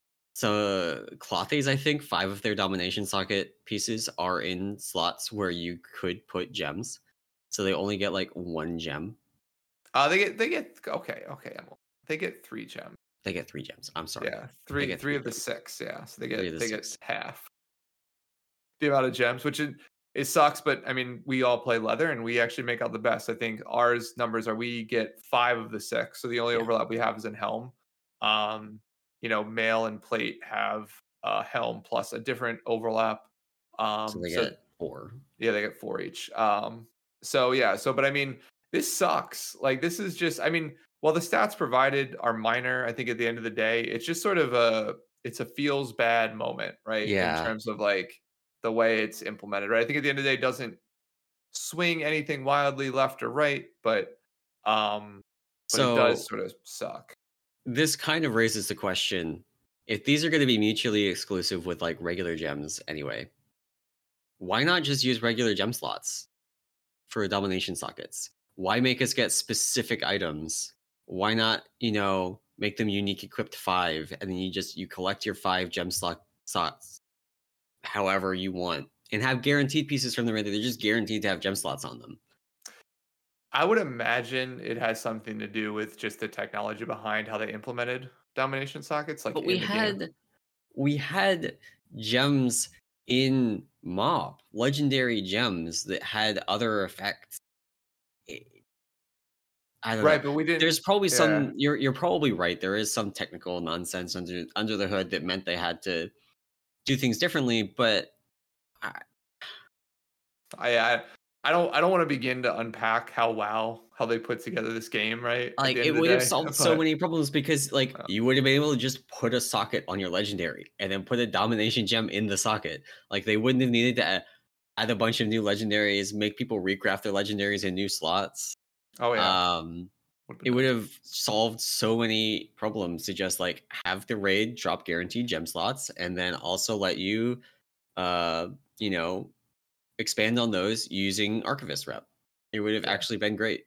so Clothes, I think five of their domination socket pieces are in slots where you could put gems, so they only get like one gem. Uh, they get they get okay okay. Emil. They get three gems. They get three gems. I'm sorry. Yeah, They three get three three of the gems. six. Yeah, so they Three of get the they get six. half the amount of gems, which it, it sucks. But I mean, we all play leather, and we actually make out the best. I think ours numbers are we get five of the six, so the only Yeah. overlap we have is in helm. Um, you know, mail and plate have uh, helm plus a different overlap. Um, So they so get four. yeah, they get four each. Um, so yeah, so but I mean, this sucks. Like this is just, I mean, while the stats provided are minor, I think at the end of the day, it's just sort of a it's a feels bad moment, right? In Yeah. terms of like the way it's implemented, right? I think at the end of the day, it doesn't swing anything wildly left or right, but um, but it So does sort of suck. this kind of raises the question, if these are going to be mutually exclusive with like regular gems anyway, why not just use regular gem slots for domination sockets? Why make us get specific items? Why not, you know, make them unique equipped five, and then you just you collect your five gem slot slots however you want, and have guaranteed pieces from them. Right, they're just guaranteed to have gem slots on them. I would imagine it has something to do with just the technology behind how they implemented domination sockets, like But we in the game. had we had gems in Mob, legendary gems that had other effects. I I don't Right, know. but we didn't. There's probably Yeah, some. You're you're probably right. There is some technical nonsense under under the hood that meant they had to do things differently. But I, I, I, I don't, I don't want to begin to unpack how WoW, how they put together this game, right? At like the end it of the would have day, solved so but many problems because like uh, you would have been able to just put a socket on your legendary and then put a domination gem in the socket. Like they wouldn't have needed to add, add a bunch of new legendaries, make people recraft their legendaries in new slots. oh yeah, Um, would've it been would nice. have solved so many problems to just like have the raid drop guaranteed gem slots and then also let you, uh, you know, expand on those using Archivist rep. It would have Yeah, actually been great.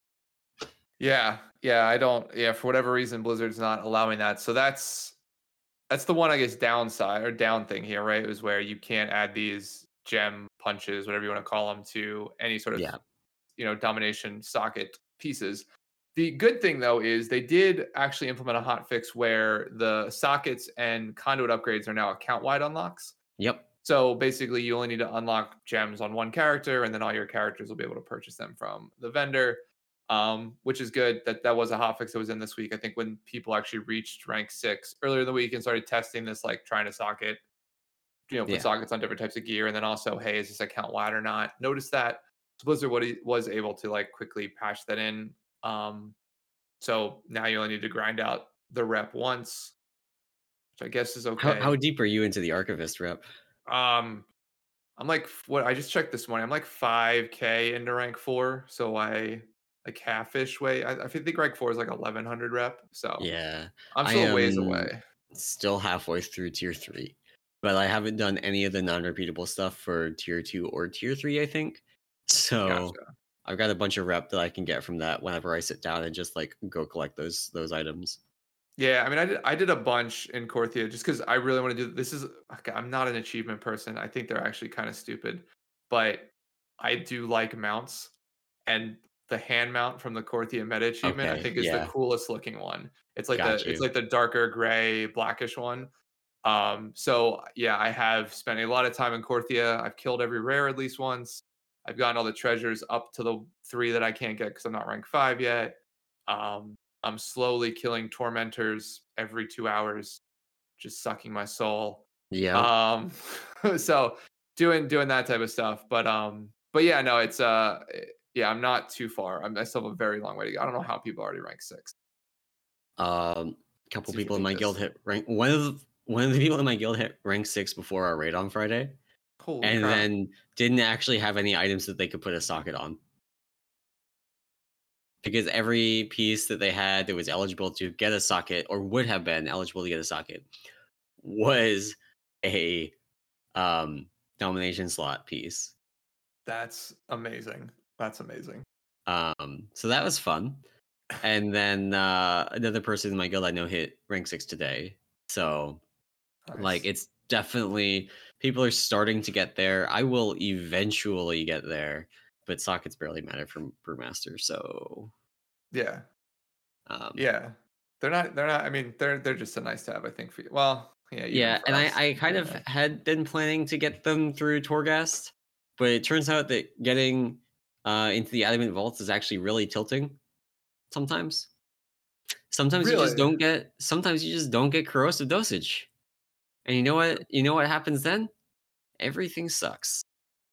yeah, yeah. I don't. Yeah, for whatever reason, Blizzard's not allowing that. So that's that's the one, I guess, downside or down thing here, right? Is where you can't add these gem punches, whatever you want to call them, to any sort of Yeah. you know domination socket pieces. The good thing though is they did actually implement a hot fix where the sockets and conduit upgrades are now account wide unlocks. Yep. So basically, you only need to unlock gems on one character, and then all your characters will be able to purchase them from the vendor. um, which is good. That that was a hotfix that was in this week. I think when people actually reached rank six earlier in the week and started testing this, like trying to socket, you know, put Yeah. sockets on different types of gear, and then also, hey, is this account wide or not? Notice that Blizzard what he was able to like quickly patch that in. Um, so now you only need to grind out the rep once, which I guess is How how okay. deep are you into the Archivist rep? Um, I'm like what I just checked this morning. I'm like five K into rank four, so I like half-ish way. I, I think rank four is like eleven hundred rep, so Yeah. I'm I still a ways am away. still halfway through tier three, but I haven't done any of the non-repeatable stuff for tier two or tier three, I think. So Gotcha. I've got a bunch of rep that I can get from that whenever I sit down and just like go collect those those items. Yeah, I mean, I did I did a bunch in Korthia just because I really want to do this. Is okay, I'm not an achievement person. I think they're actually kind of stupid, but I do like mounts, and the hand mount from the Korthia meta achievement I Okay, think is the yeah, coolest looking one. It's like the got it's you. like the darker gray blackish one. Um, so yeah, I have spent a lot of time in Korthia. I've killed every rare at least once. I've gotten all the treasures up to the three that I can't get because I'm not rank five yet. Um, I'm slowly killing tormentors every two hours, just sucking my soul. Yeah. Um, so doing doing that type of stuff. But um, but yeah, no, it's uh, eh, yeah, I'm not too far. I'm, I still have a very long way to go. I don't know how people already rank six. Um, a couple It's people in my guild ridiculous. hit rank one of the, one of the people in my guild hit rank six before our raid on Friday, Holy and crap! then didn't actually have any items that they could put a socket on. Because every piece that they had that was eligible to get a socket or would have been eligible to get a socket was a um domination slot piece. That's amazing. That's amazing. Um so that was fun. And then uh another person in my guild I know hit rank six today. So like Nice. it's definitely people are starting to get there. I will eventually get there, but sockets barely matter for brewmaster. So Yeah. um Yeah. They're not they're not I mean, they're they're just a nice to have, I think, for you. Well, yeah, even yeah, for and I, us. I kind of Yeah. had been planning to get them through Torghast, but it turns out that getting uh, into the Adamant Vaults is actually really tilting sometimes. Sometimes you just Really? don't get sometimes you just don't get corrosive dosage. And you know what? You know what happens then? Everything sucks.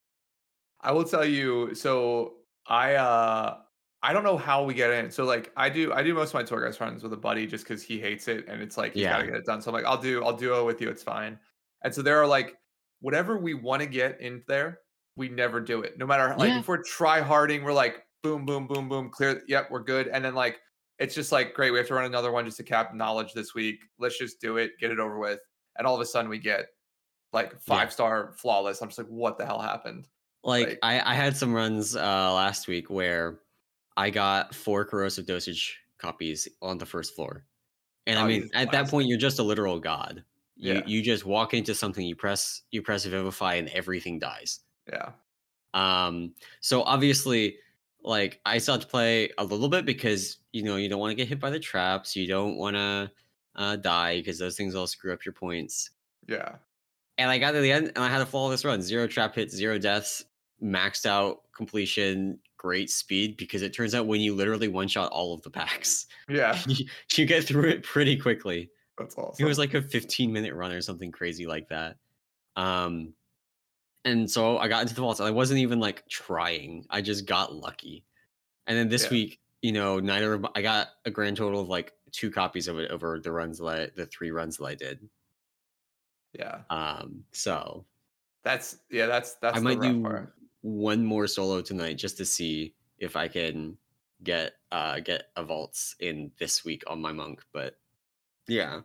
I will tell you, so I uh I don't know how we get in. So like I do I do most of my tour guys runs with a buddy just because he hates it and it's like he's got to Yeah. get it done. So I'm like, I'll do I'll do it with you, it's fine. And so there are like whatever we want to get in there, we never do it. No matter like Yeah. if we're try harding, we're like boom, boom, boom, boom, clear. Yep, we're good. And then like it's just like great, we have to run another one just to cap knowledge this week. Let's just do it, get it over with. And all of a sudden we get like Yeah. five star flawless. I'm just like, what the hell happened? Like Like, I, I had some runs uh last week where I got four corrosive dosage copies on the first floor. And I oh, mean, he's at that point, blasting. you're just a literal god. You Yeah, you just walk into something, you press you press Vivify, and everything dies. yeah, Um, so obviously, like I still have to play a little bit because you know you don't want to get hit by the traps, you don't want to uh, die because those things all screw up your points. yeah, And I got to the end, and I had to follow this run: zero trap hits, zero deaths, maxed out completion, great speed. Because it turns out when you literally one shot all of the packs, yeah. you, you get through it pretty quickly. That's It was awesome. like a fifteen minute run or something crazy like that. Um, and so I got into the vaults and I wasn't even like trying. I just got lucky. And then this Yeah, week, you know, neither of I got a grand total of like two copies of it over the runs that I, the three runs that I did. yeah. Um, so That's yeah. That's I that's the might rough do part. one more solo tonight just to see if I can get uh get a vaults in this week on my monk. But yeah,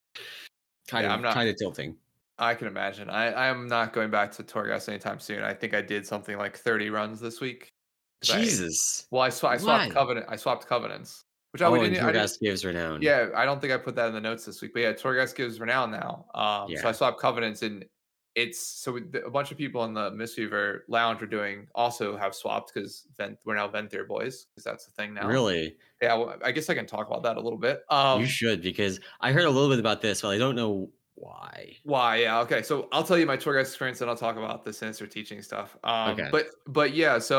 kind Yeah, I'm of not. kind of tilting. I can imagine. I I am not going back to Torghast anytime soon. I think I did something like thirty runs this week because I Jesus. well I sw- I swapped Why? covenant. I swapped covenants, which I we Oh, and didn't. I didn't. Torghast gives renown. Yeah, I don't think I put that in the notes this week, but yeah, Torghast gives renown now. Um, so I Yeah. swapped covenants, and it's so we- a bunch of people in the Mistweaver lounge are doing also have swapped because we're now Venthyr boys because that's the thing now. Really? Yeah, well, I guess I can talk about that a little bit. You Um, should because I heard a little bit about this, but I don't know why. why? Yeah, okay. So I'll tell you my tour guide experience, and I'll talk about the sinister teaching stuff. Um, Okay. but but yeah, so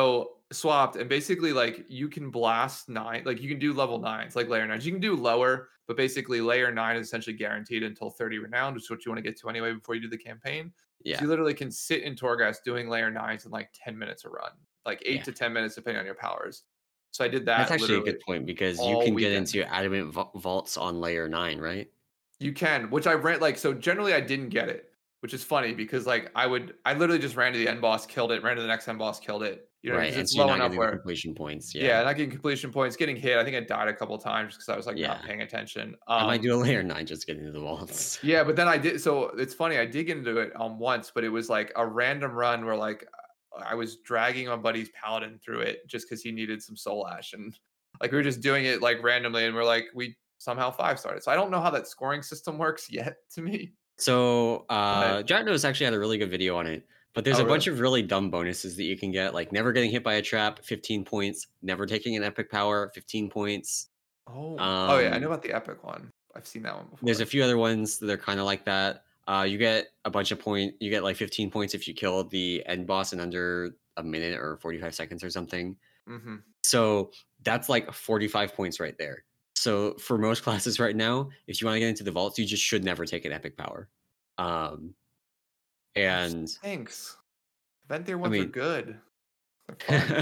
swapped, and basically like you can blast nine, like you can do level nines, like layer nines. You can do lower, but basically layer nine is essentially guaranteed until thirty renown, which is what you want to get to anyway before you do the campaign. So Yeah, you literally can sit in Torghast doing layer nines in like ten minutes a run, like eight yeah. to ten minutes depending on your powers. So I did That's that actually a literally good point because you all can get weekend. into adamant va- vaults on layer nine, right? You can, which I ran like so generally I didn't get it, which is funny because like I would I literally just ran to the end boss, killed it, ran to the next end boss, killed it. You know, Right, because and it's so you're low not enough getting the where completion points. yeah, Yeah, not getting completion points, getting hit. I think I died a couple of times because I was like not yeah. paying attention. I might Um do a layer nine just getting into the vaults. yeah, but then I did so it's funny, I did get into it um once, but it was like a random run where like I was dragging my buddy's paladin through it just because he needed some soul ash. And like we were just doing it like randomly and we're like we somehow five started. So I don't know how that scoring system works yet to me. So, But uh, Jarnos actually had a really good video on it, but there's oh a really? bunch of really dumb bonuses that you can get, like never getting hit by a trap, fifteen points, never taking an epic power, fifteen points. Oh. Oh yeah, I know Um, about the epic one. I've seen that one there's a before. few other ones that are kind of like that. Uh, you get a bunch of point, you get like fifteen points if you kill the end boss in under a minute or forty-five seconds or something. Hmm. So that's like forty-five points right there. So for most classes right now, if you want to get into the vaults, you just should never take an epic power. Um, Oh, and thanks. Venthyr I ones are mean, good. They're fun.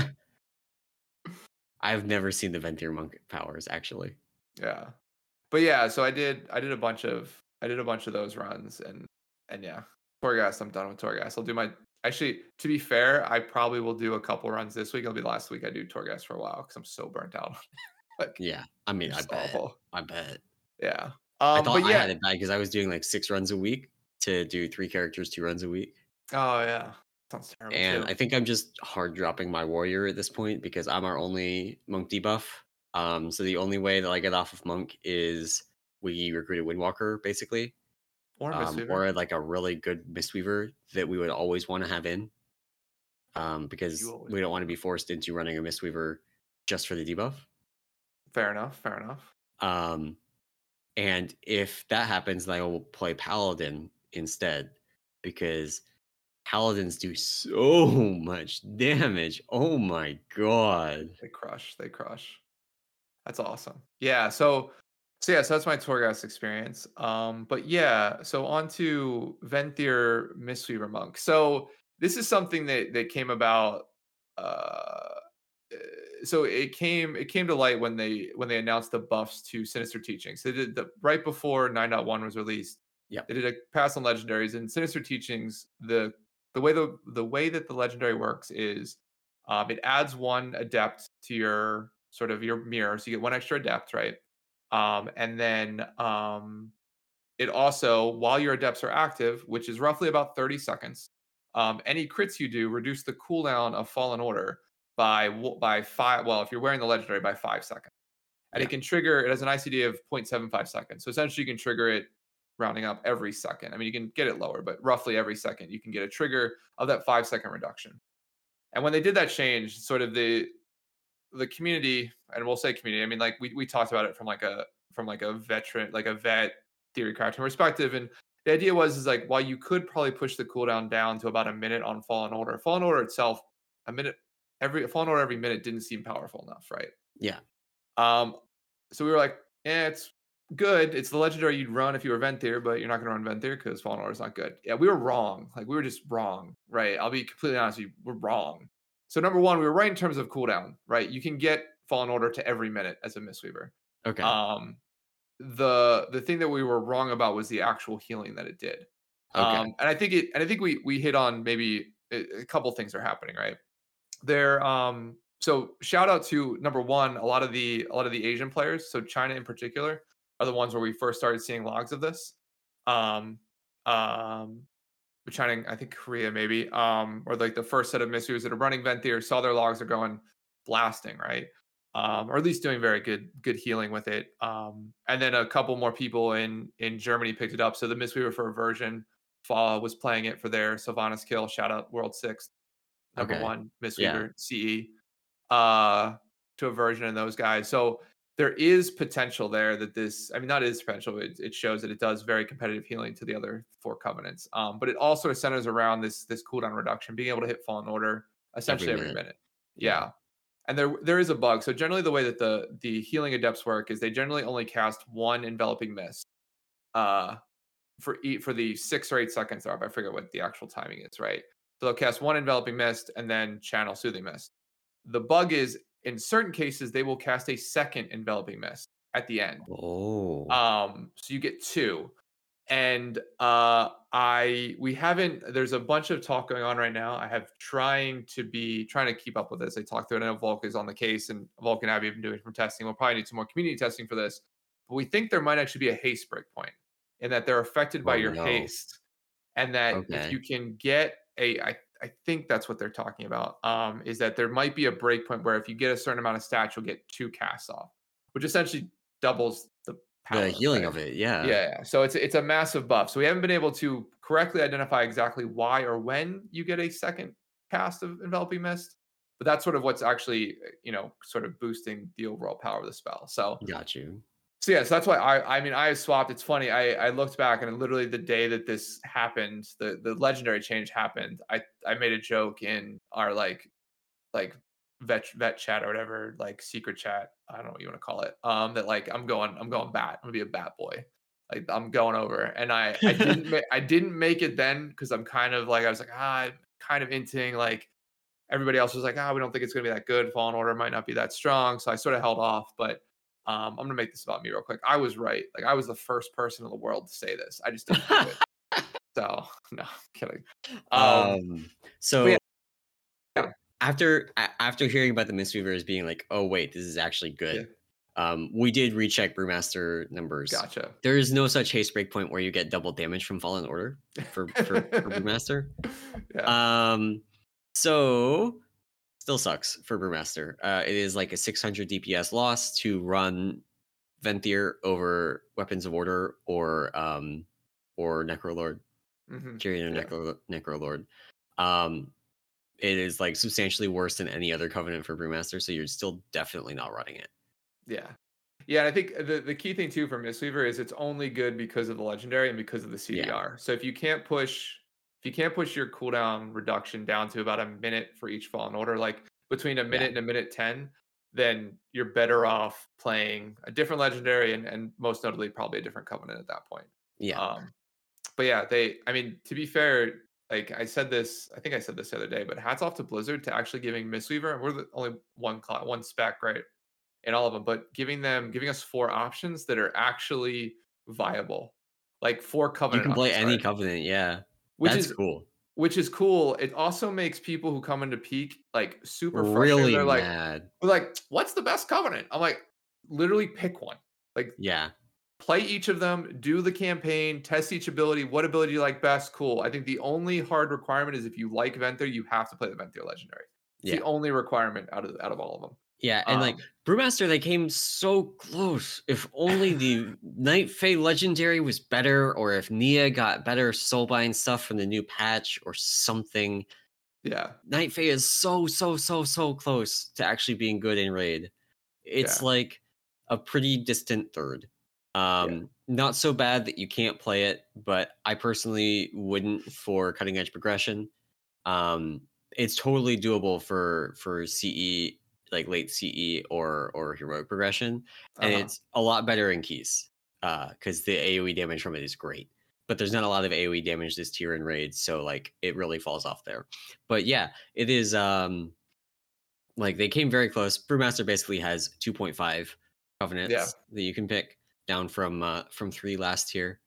I've never seen the Venthyr monk powers actually. Yeah. But yeah, so I did I did a bunch of I did a bunch of those runs and and yeah. Torghast, I'm done with Torghast. I'll do my actually to be fair, I probably will do a couple runs this week. It'll be last week I do Torghast for a while because I'm so burnt out. Like Yeah, I mean, it's I just bet, awful. I bet. Yeah. I Um, thought but I yeah. had it bad because I was doing like six runs a week to do three characters, two runs a week. Oh yeah. Sounds terrible And too. I think I'm just hard dropping my warrior at this point because I'm our only monk debuff. Um, so the only way that I get off of monk is we recruit a windwalker, basically, Or um, Mistweaver. or like a really good mistweaver that we would always want to have in, um, You because always we don't want to be forced into running a mistweaver just for the debuff. fair enough, fair enough. Um, and if that happens, then I will play paladin instead because paladins do so much damage. Oh my god. They crush, they crush. That's awesome. Yeah, so so yeah, so that's my Torghast experience. Um, but yeah, so on to Venthyr Mistweaver Monk. So this is something that that came about. Uh, uh, so it came it came to light when they when they announced the buffs to Sinister Teachings. They did the right before nine point one was released. Yep. They did a pass on legendaries and Sinister Teachings. The the way the the way that the legendary works is um, it adds one adept to your sort of your mirror, so you get one extra adept, right? Um, and then um, it also, while your adepts are active, which is roughly about thirty seconds, um, any crits you do reduce the cooldown of Fallen Order by w- by five. Well, if you're wearing the legendary, by five seconds, and Yeah. it can trigger. It has an I C D of zero point seven five seconds, so essentially you can trigger it rounding up every second. I mean, you can get it lower, but roughly every second you can get a trigger of that five second reduction. And when they did that change, sort of the the community, and we'll say community, I mean, like we we talked about it from like a from like a veteran, like a vet theory crafting perspective. And the idea was is like while you could probably push the cooldown down to about a minute on Fallen Order, Fallen Order itself, a minute every Fallen Order every minute didn't seem powerful enough, right? Yeah. Um, so we were like, yeah, it's good. It's the legendary you'd run if you were Venthyr, but you're not going to run Venthyr because Fallen Order is not good. Yeah, we were wrong. Like we were just wrong, right? I'll be completely honest with you, we're wrong. So number one, we were right in terms of cooldown, right? You can get Fallen Order to every minute as a Mistweaver. Okay. Um, the the thing that we were wrong about was the actual healing that it did. Okay. Um, and I think it, and I think we we hit on maybe a, a couple things are happening, right? There, um, so shout out to number one, a lot of the a lot of the Asian players, so China in particular, are the ones where we first started seeing logs of this. Um, um, China, I think Korea maybe, um, or like the first set of Mistweavers that are running Venthyr saw their logs are going blasting, right? Um, or at least doing very good good healing with it. Um, and then a couple more people in in Germany picked it up. So the Mistweaver for version uh, was playing it for their Sylvanas kill. Shout out World Sixth, number Okay. one Yeah. Mistweaver C E uh, to a version of those guys. So there is potential there that this, I mean, not is potential. It, it shows that it does very competitive healing to the other four covenants. Um, but it also centers around this this cooldown reduction, being able to hit Fallen Order essentially Every every minute. minute. Yeah. Yeah. And there there is a bug. So generally the way that the the healing adepts work is they generally only cast one enveloping mist uh for e- for the six or eight seconds they're up. I forget what the actual timing is, right? So they'll cast one enveloping mist and then channel soothing mist. The bug is in certain cases they will cast a second enveloping mist at the end. Oh. Um, so you get two. And uh I we haven't there's a bunch of talk going on right now. I have trying to be trying to keep up with this. I talked through it. I know Volk is on the case and Volk and Abby have been doing some testing. We'll probably need some more community testing for this. But we think there might actually be a haste breakpoint in that they're affected by Oh your no. haste. And that if Okay. you can get a I I think that's what they're talking about. Um, is that there might be a breakpoint where if you get a certain amount of stats, you'll get two casts off, which essentially doubles the The power, healing right? of it. Yeah. Yeah, yeah. So it's it's a massive buff. So we haven't been able to correctly identify exactly why or when you get a second cast of enveloping mist, but that's sort of what's actually uh, you know sort of boosting the overall power of the spell. So Got you. so yeah, so that's why I I mean I swapped. It's funny. I I looked back and literally the day that this happened, the the legendary change happened. I I made a joke in our like like vet vet chat or whatever, like secret chat. I don't know what you want to call it. Um, that like I'm going, I'm going bat. I'm gonna be a bat boy. Like I'm going over, and I I didn't ma- I didn't make it then because I'm kind of like I was like ah I'm kind of inting like everybody else was like ah we don't think it's gonna be that good. Fallen Order might not be that strong, so I sort of held off. But um, I'm gonna make this about me real quick. I was right. Like I was the first person in the world to say this. I just didn't do it. So no, I'm kidding. Um, um. but So yeah, after a- after hearing about the Mistweavers being like, oh wait, this is actually yeah, good. Um, we did recheck Brewmaster numbers. gotcha. There is no such haste breakpoint where you get double damage from Fallen Order for for, for Brewmaster. Yeah. Um, so still sucks for Brewmaster. Uh, it is like a six hundred D P S loss to run Venthyr over Weapons of Order or um or Necrolord, Mhm. Tyrion or Yeah. Necro Necrolord. Um, it is like substantially worse than any other Covenant for Brewmaster, so you're still definitely not running it. Yeah. Yeah, and I think the the key thing too for Mistweaver is it's only good because of the legendary and because of the Yeah. C D R. So if you can't push if you can't push your cooldown reduction down to about a minute for each Fallen Order, like between a Yeah. minute and a minute ten, then you're better off playing a different legendary and, and most notably probably a different covenant at that point. Yeah. Um, but yeah, they I mean, to be fair, like I said this, I think I said this the other day, but hats off to Blizzard to actually giving Mistweaver, and we're the only one cla one spec, right? In all of them, but giving them giving us four options that are actually viable. Like four You covenant can play options, any sorry. Covenant, yeah. Which That's is cool. which is cool. It also makes people who come into peak like super frustrated. Really They're like, mad. they're like, what's the best covenant? I'm like, literally pick one. Like Yeah. play each of them, do the campaign, test each ability. What ability you like best? Cool. I think the only hard requirement is if you like Venthyr, you have to play the Venthyr Legendary. It's the Yeah. only requirement out of out of all of them. Yeah, and like Um, Brewmaster, they came so close. If only the Night Fae Legendary was better, or if Nia got better soulbind stuff from the new patch or something. yeah, Night Fae is so, so, so, so close to actually being good in raid. It's yeah, like a pretty distant third. yeah, Um, not so bad that you can't play it, but I personally wouldn't for cutting edge progression. Um, it's totally doable for for C E, like late C E or or heroic progression, and uh-huh. it's a lot better in keys because the AoE damage from it is great. But there's not a lot of AoE damage this tier in raids, so like it really falls off there. But yeah, it is um like they came very close. Brewmaster basically has two point five Yeah. covenants that you can pick down from uh from three last tier.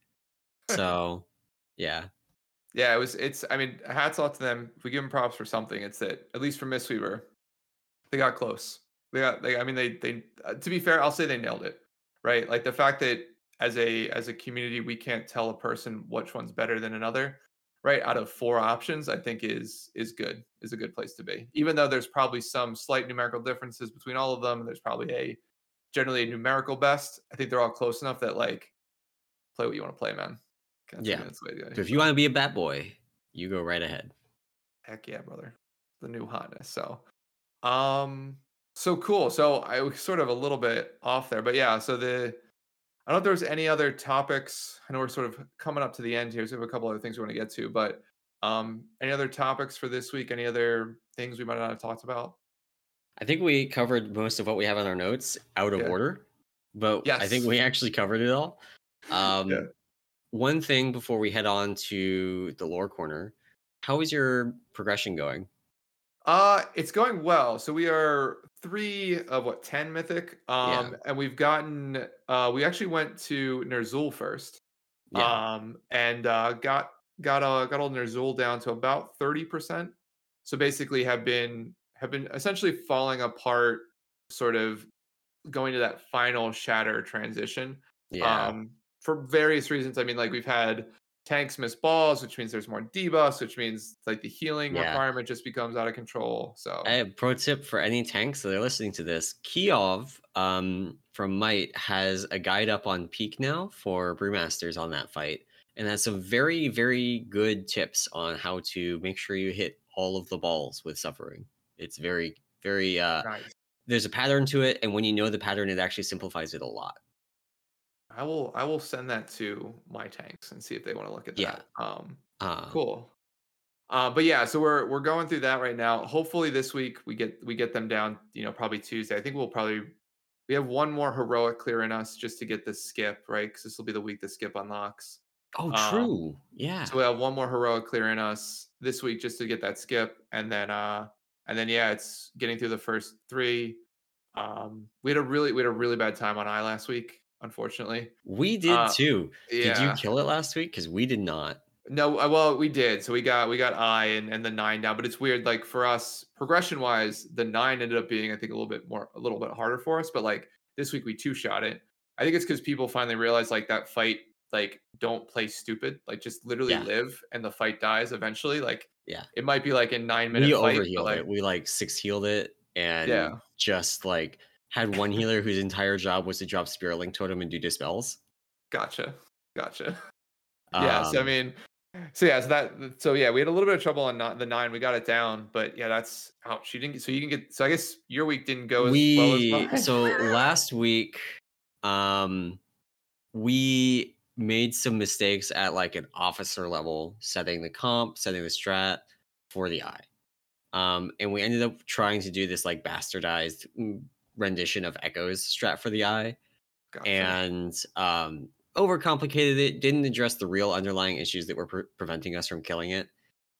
So yeah. Yeah, it was it's I mean, hats off to them. If we give them props for something, it's that at least for Mistweaver, they got close. They got they I mean they they uh, to be fair, I'll say they nailed it. Right? Like the fact that as a as a community we can't tell a person which one's better than another, right? Out of four options, I think is is good. Is a good place to be. Even though there's probably some slight numerical differences between all of them, there's probably a generally a numerical best. I think they're all close enough that like play what you want to play, man. That's, I Yeah. mean, that's the way to go. So if you So. want to be a bat boy, you go right ahead. Heck yeah, brother. The new hotness. So, um, so cool. So I was sort of a little bit off there, but yeah. So the I don't know if there's any other topics. I know we're sort of coming up to the end here, so we have a couple other things we want to get to. But um, any other topics for this week? Any other things we might not have talked about? I think we covered most of what we have on our notes out of Yeah. order, but I think Yes. we actually covered it all. Yeah. Um, one thing before we head on to the lore corner, how is your progression going? Uh, it's going well. So we are three of what, ten mythic. Yeah, Um, and we've gotten uh we actually went to Ner'zhul first. yeah, Um, and uh got got uh got old Ner'zhul down to about thirty percent. So basically have been have been essentially falling apart, sort of going to that final shatter transition. yeah, Um, for various reasons. I mean, like we've had tanks miss balls, which means there's more debuffs, which means like the healing yeah. requirement just becomes out of control. I So have pro tip for any tanks that are listening to this. Kiov um, from Might has a guide up on Peak now for Brewmasters on that fight, and has some very, very good tips on how to make sure you hit all of the balls with Suffering. It's very, very. Uh, nice. there's a pattern to it, and when you know the pattern, it actually simplifies it a lot. I will I will send that to my tanks and see if they want to look at Yeah. that. Um, Uh, cool. Uh, but yeah, so we're we're going through that right now. Hopefully this week we get we get them down. You know, probably Tuesday. I think we'll probably we have one more heroic clear in us just to get this skip right because this will be the week the skip unlocks. oh, Um, true. Yeah. so we have one more heroic clear in us this week just to get that skip, and then uh, and then yeah, it's getting through the first three. Um, we had a really we had a really bad time on I last week, unfortunately. We did Uh, too. Did you yeah. kill it last week? Because we did not. No, uh, well, we did. So we got we got I and and the nine down, but it's weird. Like for us, progression wise, the nine ended up being I think a little bit more a little bit harder for us. But like this week we two shot it. I think it's because people finally realized like that fight, like don't play stupid, like just literally Yeah. live and the fight dies eventually. Like Yeah. it might be like a nine We minute fight, but overhealed like it. We like six healed it and yeah, just like had one healer whose entire job was to drop Spirit Link Totem and do dispels. gotcha, gotcha. Yeah, so I Um, mean, so yeah, so that so yeah, we had a little bit of trouble on not the nine. We got it down, but yeah, that's ouch. You didn't get so you can get so I guess your week didn't go as well as we mine. so last week, um, we made some mistakes at like an officer level, setting the comp, setting the strat for the eye. Um, and we ended up trying to do this like bastardized mm, rendition of Echo's strat for the eye. Gotcha. And um, overcomplicated it, didn't address the real underlying issues that were pre- preventing us from killing it,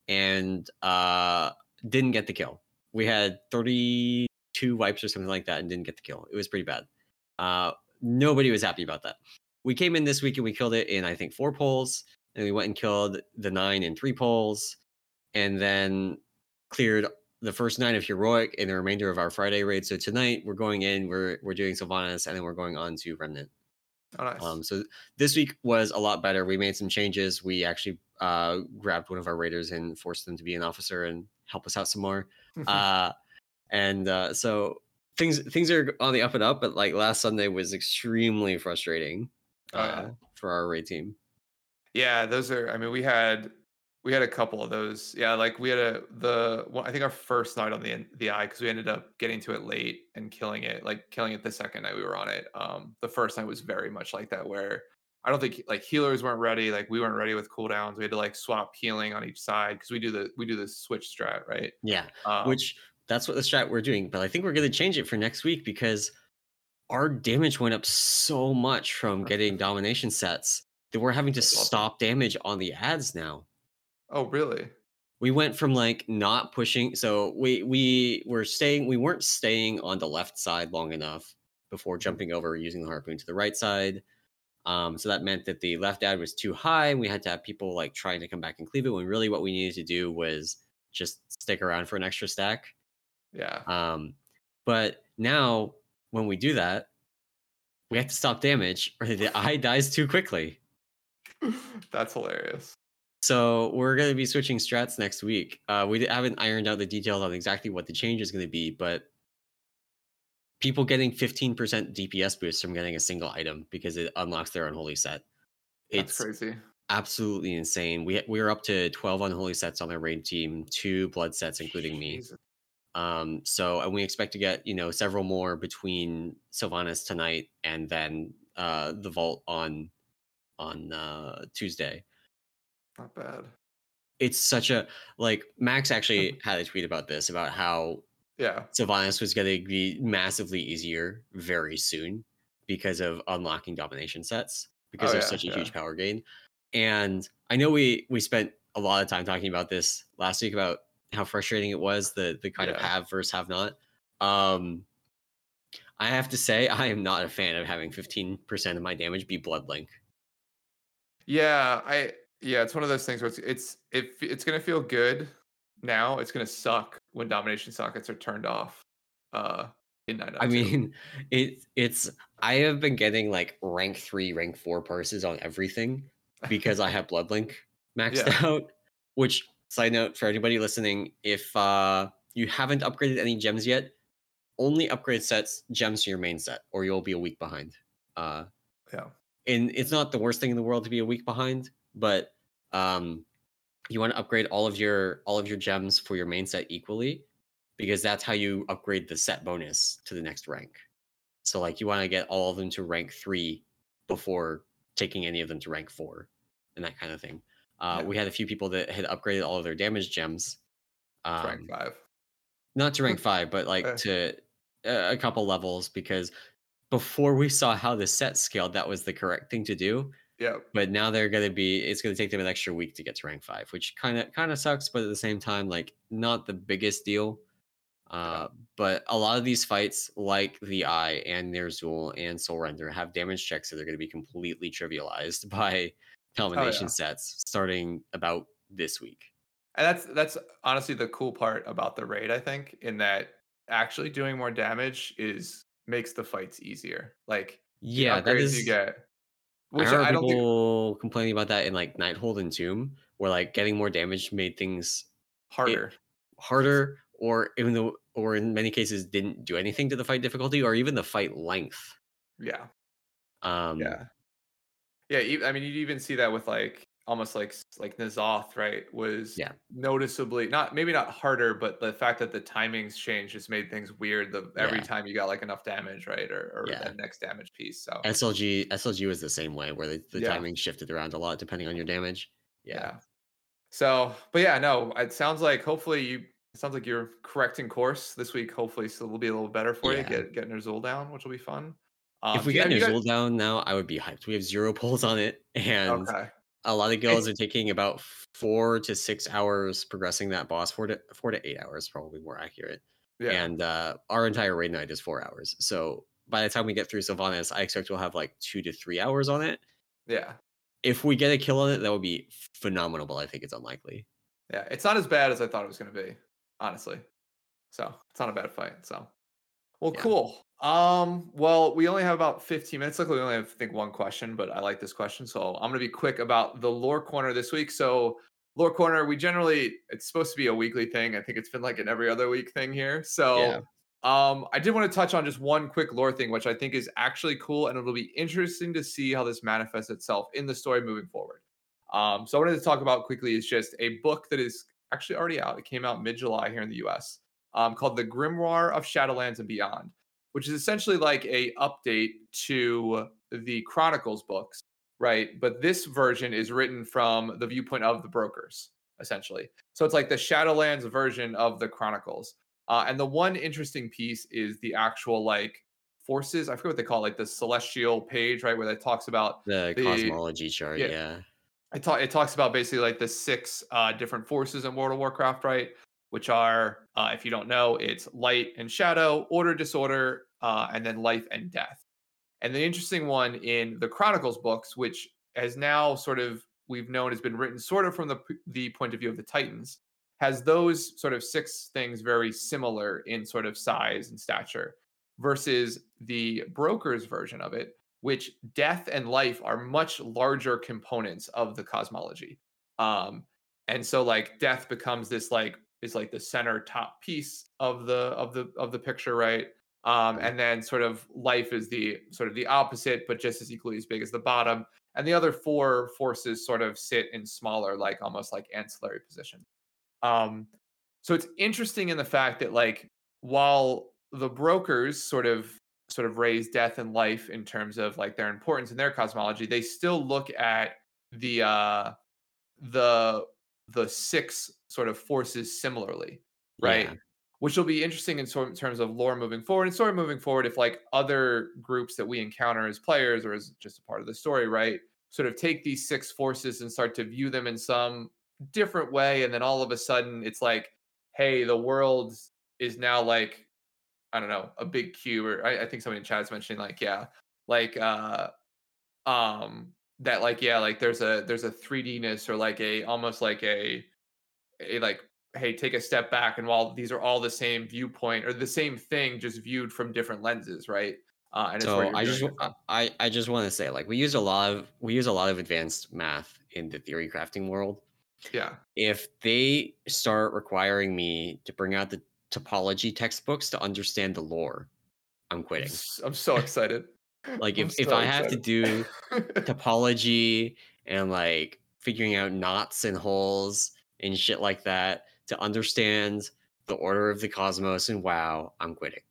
and uh, didn't get the kill. We had thirty-two wipes or something like that and didn't get the kill. It was pretty bad. Uh, nobody was happy about that. We came in this week and we killed it in, I think, four polls, and we went and killed the nine in three polls, and then cleared the first nine of heroic and the remainder of our Friday raid. So tonight we're going in, we're we're doing Sylvanas, and then we're going on to Remnant. Oh, nice. Um, so this week was a lot better. We made some changes. We actually uh, grabbed one of our raiders and forced them to be an officer and help us out some more. Uh, and uh, so things things are on the up and up. But like last Sunday was extremely frustrating uh, Oh yeah. for our raid team. Yeah, those are I mean, we had we had a couple of those. Yeah, like we had a the one I think our first night on the the eye because we ended up getting to it late and killing it, like killing it the second night we were on it. Um, the first night was very much like that where I don't think like healers weren't ready, like we weren't ready with cooldowns. We had to like swap healing on each side because we do the we do the switch strat, right? Yeah, Um, which that's what the strat we're doing. But I think we're going to change it for next week because our damage went up so much from getting domination sets that we're having to that's awesome. stop damage on the ads now. Oh, really? We went from like not pushing, so we we were staying, we weren't staying on the left side long enough before jumping over using the harpoon to the right side. Um, so that meant that the left ad was too high, and we had to have people like trying to come back and cleave it when really what we needed to do was just stick around for an extra stack. Yeah. Um, but now when we do that, we have to stop damage or the eye dies too quickly. That's hilarious. So we're going to be switching strats next week. Uh, we haven't ironed out the details on exactly what the change is going to be, but people getting fifteen percent D P S boost from getting a single item because it unlocks their unholy set. That's It's crazy. absolutely insane. We we are up to twelve unholy sets on our raid team, two blood sets, including me. Jesus. Um, so and we expect to get, you know, several more between Sylvanas tonight and then uh the vault on on uh Tuesday. Not bad. It's such a like Max actually had a tweet about this about how Yeah. Sylvanas was going to be massively easier very soon because of unlocking domination sets, because Oh there's yeah, such a yeah. huge power gain. And I know we we spent a lot of time talking about this last week about how frustrating it was, the the kind of Yeah. have versus have not. Um, I have to say I am not a fan of having fifteen percent of my damage be blood link. Yeah, I yeah, it's one of those things where it's it's it, it's gonna feel good now. It's gonna suck when domination sockets are turned off. Uh, in I nine point two. mean, it it's I have been getting like rank three, rank four purses on everything because I have Bloodlink maxed Yeah. out. Which, side note for anybody listening, if uh you haven't upgraded any gems yet, only upgrade sets gems to your main set, or you'll be a week behind. Uh, Yeah. and it's not the worst thing in the world to be a week behind, but um, you want to upgrade all of your all of your gems for your main set equally, because that's how you upgrade the set bonus to the next rank. So like you want to get all of them to rank three before taking any of them to rank four, and that kind of thing. Uh, Yeah. we had a few people that had upgraded all of their damage gems, It's rank um, five. not to rank five, but like Eh, to a a couple levels, because before we saw how the set scaled, that was the correct thing to do. yeah. But now they're gonna be it's gonna take them an extra week to get to rank five, which kind of kind of sucks, but at the same time, like not the biggest deal. Yeah. Uh, but a lot of these fights, like the Eye and Ner'zhul and Soul Render, have damage checks that are going to be completely trivialized by Oh combination yeah. sets starting about this week. And that's that's honestly the cool part about the raid, I think, in that actually doing more damage is makes the fights easier. Like the Yeah, that upgrades you is. get, I which remember I don't think. people complaining about that in like Nighthold and Tomb, where like getting more damage made things it Harder. harder, or even though, or in many cases, didn't do anything to the fight difficulty or even the fight length. Yeah. Um, Yeah. Yeah, e- I mean, you'd even see that with like almost like s- like N'Zoth, right? Was yeah, noticeably not maybe not harder, but the fact that the timings changed just made things weird. The every yeah, time you got like enough damage, right, or or yeah. that next damage piece. So S L G S L G was the same way, where the, the yeah, timing shifted around a lot depending on your damage. Yeah. yeah. So, but yeah, no, it sounds like hopefully you. It sounds like you're correcting course this week. Hopefully, so it'll be a little better for you. Yeah. Get getting Ner'zhul down, which will be fun. If Um, we do you, get have you got Ner'zhul down now, I would be hyped. We have zero pulls on it, and okay? a lot of It's guilds are taking about four to six hours progressing that boss. Four to four to eight hours, probably more accurate. yeah, And uh, our entire raid night is four hours. So by the time we get through Sylvanas, I expect we'll have like two to three hours on it. yeah. If we get a kill on it, that would be phenomenal, but I think it's unlikely. Yeah, it's not as bad as I thought it was going to be, honestly. So it's not a bad fight. So, well, Yeah. cool. Um, well, we only have about fifteen minutes. Luckily, we only have, I think, one question, but I like this question. So I'm going to be quick about the lore corner this week. So, lore corner, we generally, it's supposed to be a weekly thing. I think it's been like an every other week thing here. Yeah. So, um, I did want to touch on just one quick lore thing, which I think is actually cool. And it'll be interesting to see how this manifests itself in the story moving forward. Um, so I wanted to talk about quickly is just a book that is actually already out. It came out mid-July here in the U S, um, called The Grimoire of Shadowlands and Beyond, which is essentially like a update to the Chronicles books, right? But this version is written from the viewpoint of the brokers, essentially. So it's like the Shadowlands version of the Chronicles. Uh, and the one interesting piece is the actual like forces. I forget what they call it, like the celestial page, right, where it talks about The the cosmology chart. yeah Yeah. it, ta- it talks about basically like the six uh, different forces in World of Warcraft, right? Which are, uh, if you don't know, it's light and shadow, order, disorder, uh, and then life and death. And the interesting one in the Chronicles books, which has now sort of we've known has been written sort of from the the point of view of the Titans, has those sort of six things very similar in sort of size and stature, versus the Brokers version of it, which death and life are much larger components of the cosmology. Um, and so like death becomes this like is like the center top piece of the of the of the picture, right? Um, Mhm. and then sort of life is the sort of the opposite, but just as equally as big as the bottom. And the other four forces sort of sit in smaller, like almost like ancillary positions. Um, so it's interesting in the fact that like while the brokers sort of sort of raise death and life in terms of like their importance in their cosmology, they still look at the uh the the six sort of forces similarly, right? Yeah. which will be interesting in sort of terms of lore moving forward and story moving forward. If like other groups that we encounter as players or as just a part of the story, right, sort of take these six forces and start to view them in some different way, and then all of a sudden it's like, hey, the world is now like, I don't know, a big cube, or I, I think somebody in chat is mentioning like, yeah, like uh um that like yeah, like there's a there's a three D-ness or like a almost like a a like, hey, take a step back, and while these are all the same viewpoint or the same thing, just viewed from different lenses, right? Uh, and it's where So you're I doing just it I from. I I just want to say like we use a lot of we use a lot of advanced math in the theory crafting world. Yeah. If they start requiring me to bring out the topology textbooks to understand the lore, I'm I'm quitting. s- I'm so excited. Like I'm if if so I have to excited. do topology and like figuring out knots and holes and shit like that to understand the order of the cosmos and WoW, I'm quitting.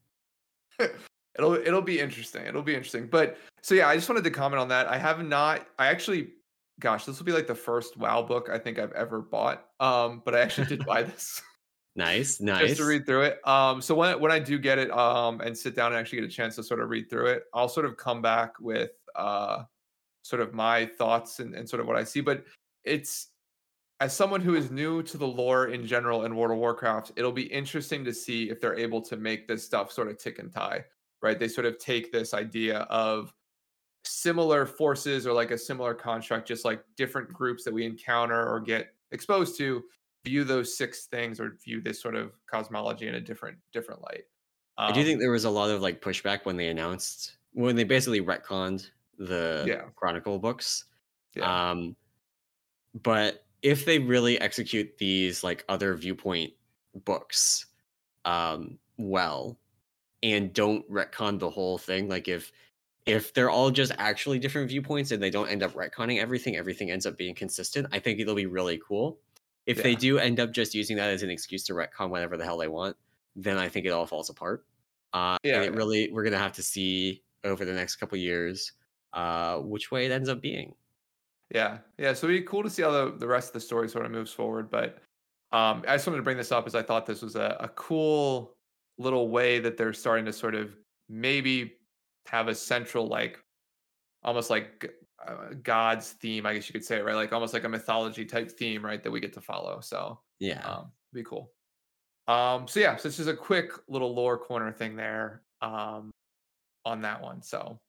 it'll it'll be interesting. It'll be interesting. But so yeah, I just wanted to comment on that. I have not. I actually, gosh, this will be like the first WoW book I think I've ever bought. Um, but I actually did buy this Nice, just to nice. read through it. Um, so when when I do get it, um, and sit down and actually get a chance to sort of read through it, I'll sort of come back with uh, sort of my thoughts and, and sort of what I see. But it's, as someone who is new to the lore in general in World of Warcraft, it'll be interesting to see if they're able to make this stuff sort of tick and tie, right? They sort of take this idea of similar forces or like a similar construct, just like different groups that we encounter or get exposed to, view those six things or view this sort of cosmology in a different different light. I do think Um, there was a lot of like pushback when they announced when they basically retconned the yeah, Chronicle books. yeah, Um, but if they really execute these like other viewpoint books um, well and don't retcon the whole thing, like if if they're all just actually different viewpoints and they don't end up retconning everything, everything ends up being consistent, I think it'll be really cool. If they yeah, do end up just using that as an excuse to retcon whatever the hell they want, then I think it all falls apart. Uh, and yeah, it yeah. really, we're gonna have to see over the next couple years uh, which way it ends up being. Yeah, yeah. So it'd be cool to see how the, the rest of the story sort of moves forward. But um, I just wanted to bring this up as I thought this was a, a cool little way that they're starting to sort of maybe have a central, like almost like g- uh, God's theme, I guess you could say, right? Like almost like a mythology type theme, right? That we get to follow. So Yeah. um, be cool. Um, so yeah, so it's just a quick little lore corner thing there um, on that one. So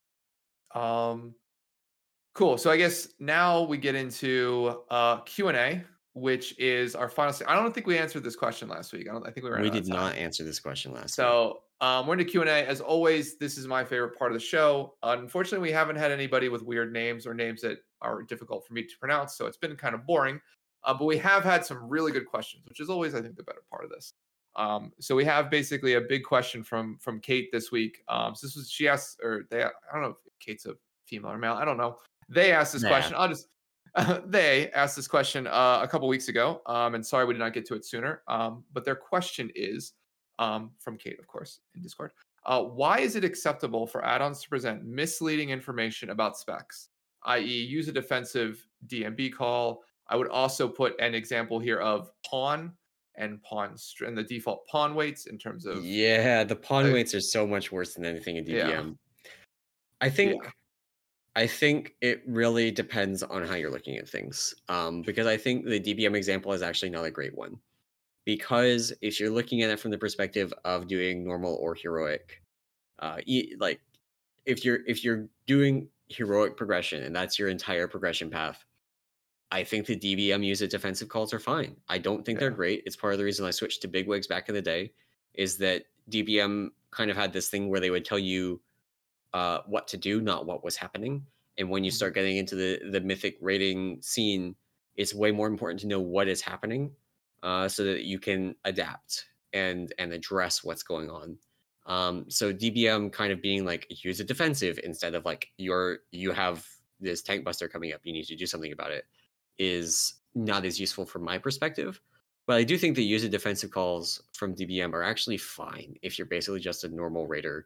um, cool. So I guess now we get into uh, Q and A, which is our final. se- I don't think we answered this question last week. I don't. I think we ran We out of did not time. answer this question last week. So um, we're into Q and A. As always, this is my favorite part of the show. Unfortunately, we haven't had anybody with weird names or names that are difficult for me to pronounce, so it's been kind of boring. Uh, but we have had some really good questions, which is always, I think, the better part of this. Um, so we have basically a big question from from Kate this week. Um, so this was she asked, or they, I don't know if Kate's a female or male. I don't know. They asked this Yeah. question. I'll just they asked this question uh, a couple weeks ago, um, and sorry we did not get to it sooner. Um, but their question is um, from Kate, of course, in Discord. Uh, why is it acceptable for add-ons to present misleading information about specs, that is, use a defensive D M B call? I would also put an example here of pawn and pawn str- and the default pawn weights in terms of Yeah, the pawn uh, weights are so much worse than anything in yeah, D B M. I yeah, think I think it really depends on how you're looking at things. Um, because I think the D B M example is actually not a great one. Because if you're looking at it from the perspective of doing normal or heroic, uh, e- like if you're if you're doing heroic progression and that's your entire progression path, I think the D B M use of defensive calls are fine. I don't think they're yeah, great. It's part of the reason I switched to bigwigs back in the day, is that D B M kind of had this thing where they would tell you uh, what to do, not what was happening. And when you mhm, start getting into the the mythic rating scene, it's way more important to know what is happening, uh, so that you can adapt and and address what's going on. Um, so D B M kind of being like use a defensive instead of like you're you have this tank buster coming up, you need to do something about it, is not as useful from my perspective. But I do think the use of defensive calls from D B M are actually fine if you're basically just a normal raider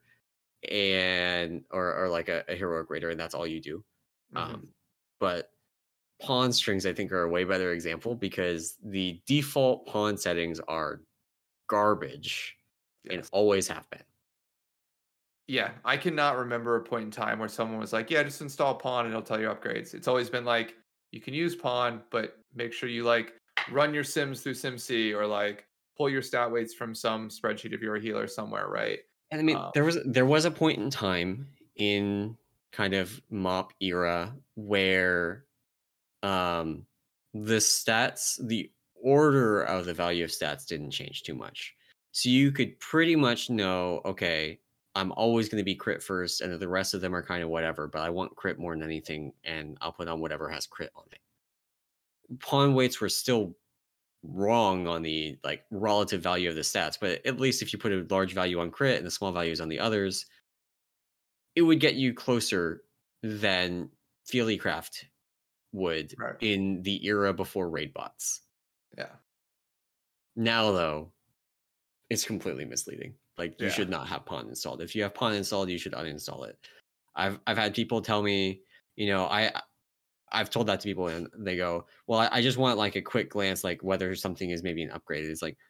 and or or like a, a heroic raider and that's all you do. mhm, Um, but pawn strings I think are a way better example because the default pawn settings are garbage and Yes. always have been. Yeah, I cannot remember a point in time where someone was like, "Yeah, just install Pawn and it'll tell you upgrades." It's always been like, you can use Pawn, but make sure you like run your Sims through SimC or like pull your stat weights from some spreadsheet if you're a healer somewhere, right? And I mean, Um, there was there was a point in time in kind of mop era where um the stats, the order of the value of stats didn't change too much. So you could pretty much know, okay, I'm always going to be crit first, and the rest of them are kind of whatever, but I want crit more than anything, and I'll put on whatever has crit on it. Pawn weights were still wrong on the like relative value of the stats, but at least if you put a large value on crit and the small values on the others, it would get you closer than Fieldcraft would right. in the era before raid bots. Yeah. Now though, it's completely misleading. Like you Yeah. should not have Pawn installed. If you have Pawn installed, you should uninstall it. I've I've had people tell me, you know, I I've told that to people and they go, well, I, I just want like a quick glance, like whether something is maybe an upgrade. It's like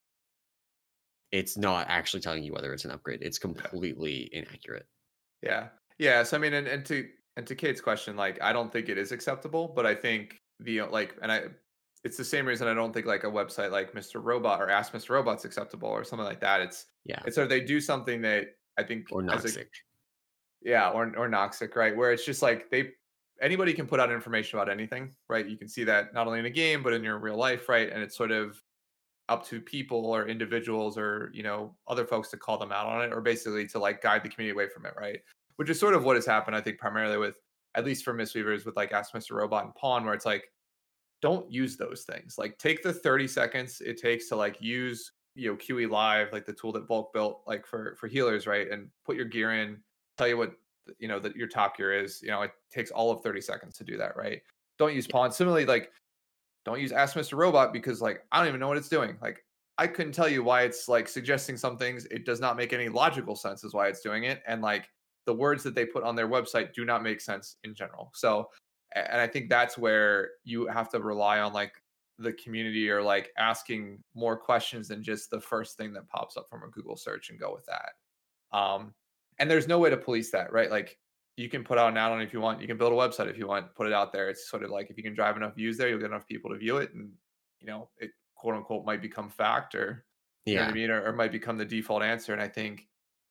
it's not actually telling you whether it's an upgrade. It's Yeah. completely inaccurate. Yeah. Yeah. So I mean, and, and to and to Kate's question, like I don't think it is acceptable, but I think the like, and I, it's the same reason I don't think like a website like Mister Robot or Ask Mister Robot's acceptable or something like that. It's Yeah. it's or they do something that I think Or as a Noxic. yeah, or or Noxic, right? Where it's just like they anybody can put out information about anything, right? You can see that not only in a game but in your real life, right? And it's sort of up to people or individuals or you know other folks to call them out on it or basically to like guide the community away from it, right? Which is sort of what has happened, I think, primarily with at least for Mistweavers with like Ask Mister Robot and Pawn, where it's like don't use those things. Like take the thirty seconds it takes to like use you know Q E Live, like the tool that Bulk built like for for healers, right? And put your gear in, tell you what you know that your top gear is. You know, it takes all of thirty seconds to do that, right? Don't use Yeah. Pawn. Similarly, like don't use Ask Mister Robot because like I don't even know what it's doing. Like I couldn't tell you why it's like suggesting some things. It does not make any logical sense as why it's doing it. And like the words that they put on their website do not make sense in general. So and I think that's where you have to rely on like the community or like asking more questions than just the first thing that pops up from a Google search and go with that. Um, and there's no way to police that, right? Like you can put out an add-on if you want. You can build a website if you want. Put it out there. It's sort of like if you can drive enough views there, you'll get enough people to view it, and you know it quote unquote might become fact, or you know what I Yeah. mean, or, or might become the default answer. And I think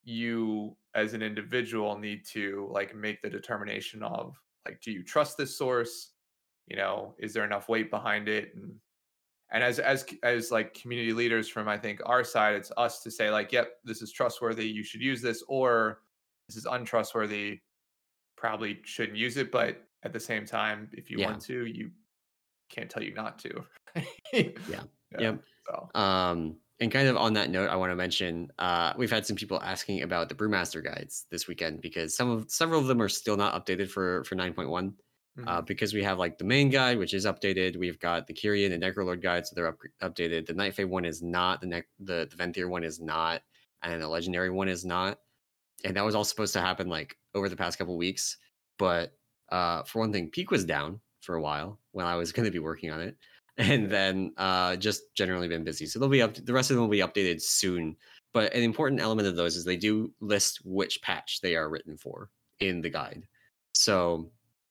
you as an individual need to like make the determination of like, do you trust this source? You know, is there enough weight behind it? And and as as as like community leaders from I think our side, it's us to say like, yep, this is trustworthy. You should use this, or this is untrustworthy. Probably shouldn't use it, but at the same time, if you Yeah. want to, you can't tell you not to. Yeah. Yeah. Yep. So Um, and kind of on that note, I want to mention uh, we've had some people asking about the Brewmaster guides this weekend because some of several of them are still not updated for for nine point one. Uh, mhm. because we have like the main guide, which is updated. We've got the Kyrian and Necrolord guide, so they're up, updated. The Night Fae one is not. The ne- the the Venthyr one is not, and the Legendary one is not. And that was all supposed to happen like over the past couple weeks. But uh, for one thing, Peak was down for a while when I was going to be working on it, and Yeah. then uh, just generally been busy. So they'll be up. The rest of them will be updated soon. But an important element of those is they do list which patch they are written for in the guide. So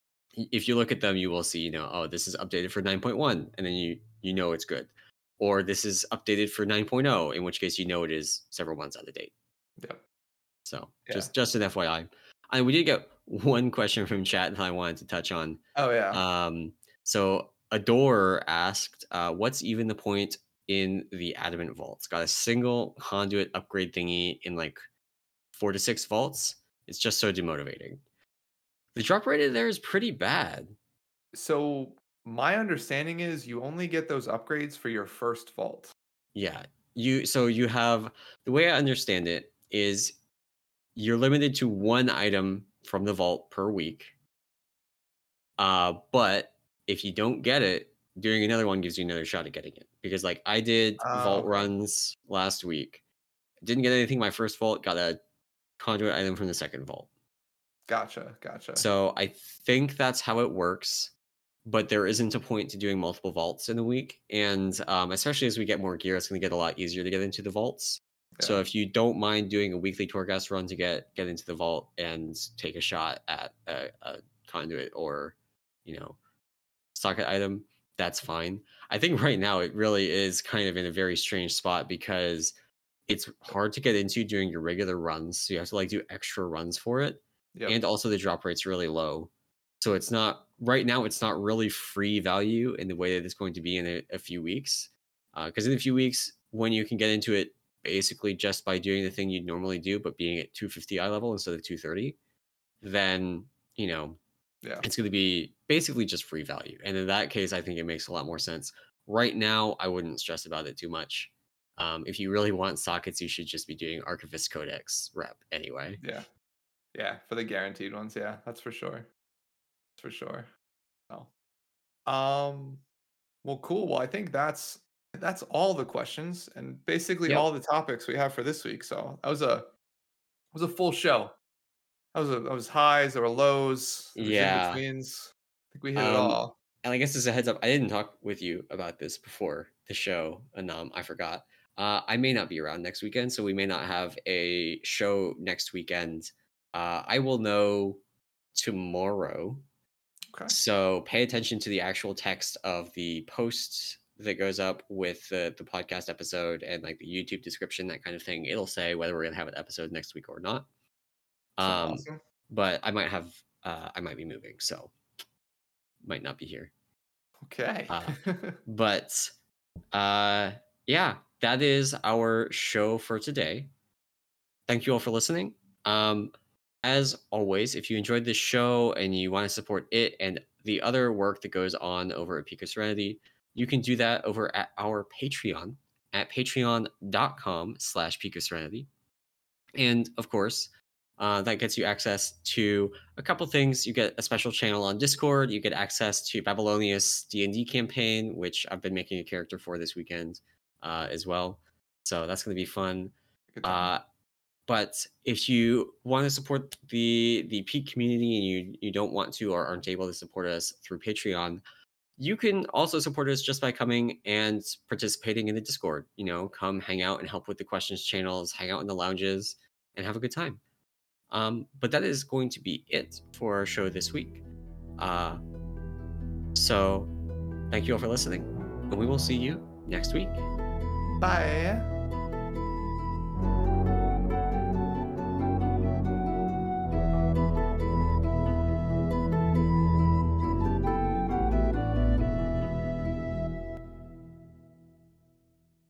if you look at them, you will see, you know, oh, this is updated for nine point one, and then you you know it's good, or this is updated for nine point oh, in which case you know it is several months out of date. Yep. So Yeah. just just an F Y I. And we did get one question from chat that I wanted to touch on. Oh yeah. Um, so Adore asked, uh, "What's even the point in the Adamant Vault? It's got a single conduit upgrade thingy in like four to six vaults. It's just so demotivating. The drop rate there is pretty bad. So my understanding is you only get those upgrades for your first vault. Yeah, you. So you have the way I understand it is you're limited to one item from the vault per week. Uh, but if you don't get it, doing another one gives you another shot at getting it. Because like I did Ah, vault okay. runs last week, didn't get anything my first vault, got a conduit item from the second vault. Gotcha. Gotcha. So I think that's how it works. But there isn't a point to doing multiple vaults in a week, and um, especially as we get more gear, it's going to get a lot easier to get into the vaults. So Yeah. if you don't mind doing a weekly Torghast run to get get into the vault and take a shot at a, a conduit or, you know, socket item, that's fine. I think right now it really is kind of in a very strange spot because it's hard to get into doing your regular runs. So you have to like do extra runs for it. Yep. And also the drop rate's really low. So it's not right now, it's not really free value in the way that it's going to be in a, a few weeks. Because uh, in a few weeks, when you can get into it basically just by doing the thing you'd normally do, but being at two fifty eye level instead of two thirty, then, you know, Yeah. it's going to be basically just free value. And in that case, I think it makes a lot more sense. Right now, I wouldn't stress about it too much. Um, if you really want sockets, you should just be doing Archivist Codex rep anyway. Yeah. Yeah. For the guaranteed ones. Yeah. That's for sure. That's for sure. Oh. Um, well, cool. Well, I think that's that's all the questions and basically Yep. all the topics we have for this week. So that was a it was a full show. That was a that was highs, there were lows, there was in Yeah. betweens. I think we hit it Um, all. and I guess as a heads up, I didn't talk with you about this before the show, and um, I forgot. Uh, I may not be around next weekend, so we may not have a show next weekend. Uh, I will know tomorrow. Okay. So pay attention to the actual text of the post that goes up with the, the podcast episode and like the YouTube description, that kind of thing. It'll say whether we're gonna have an episode next week or not. So Um, awesome. but I might have uh, I might be moving, so might not be here. Okay. Uh, but uh, yeah, that is our show for today. Thank you all for listening. Um, as always, if you enjoyed this show and you want to support it and the other work that goes on over at Pico Serenity, you can do that over at our Patreon at patreon.com slash Pico Serenity. And of course, uh, that gets you access to a couple things. You get a special channel on Discord. You get access to Babylonius D and D campaign, which I've been making a character for this weekend uh, as well. So that's going to be fun. Good time. Uh, but if you want to support the the Peak community and you you don't want to or aren't able to support us through Patreon, you can also support us just by coming and participating in the Discord. You know, come hang out and help with the questions channels, hang out in the lounges, and have a good time. Um, but that is going to be it for our show this week. Uh, so thank you all for listening, and we will see you next week. Bye.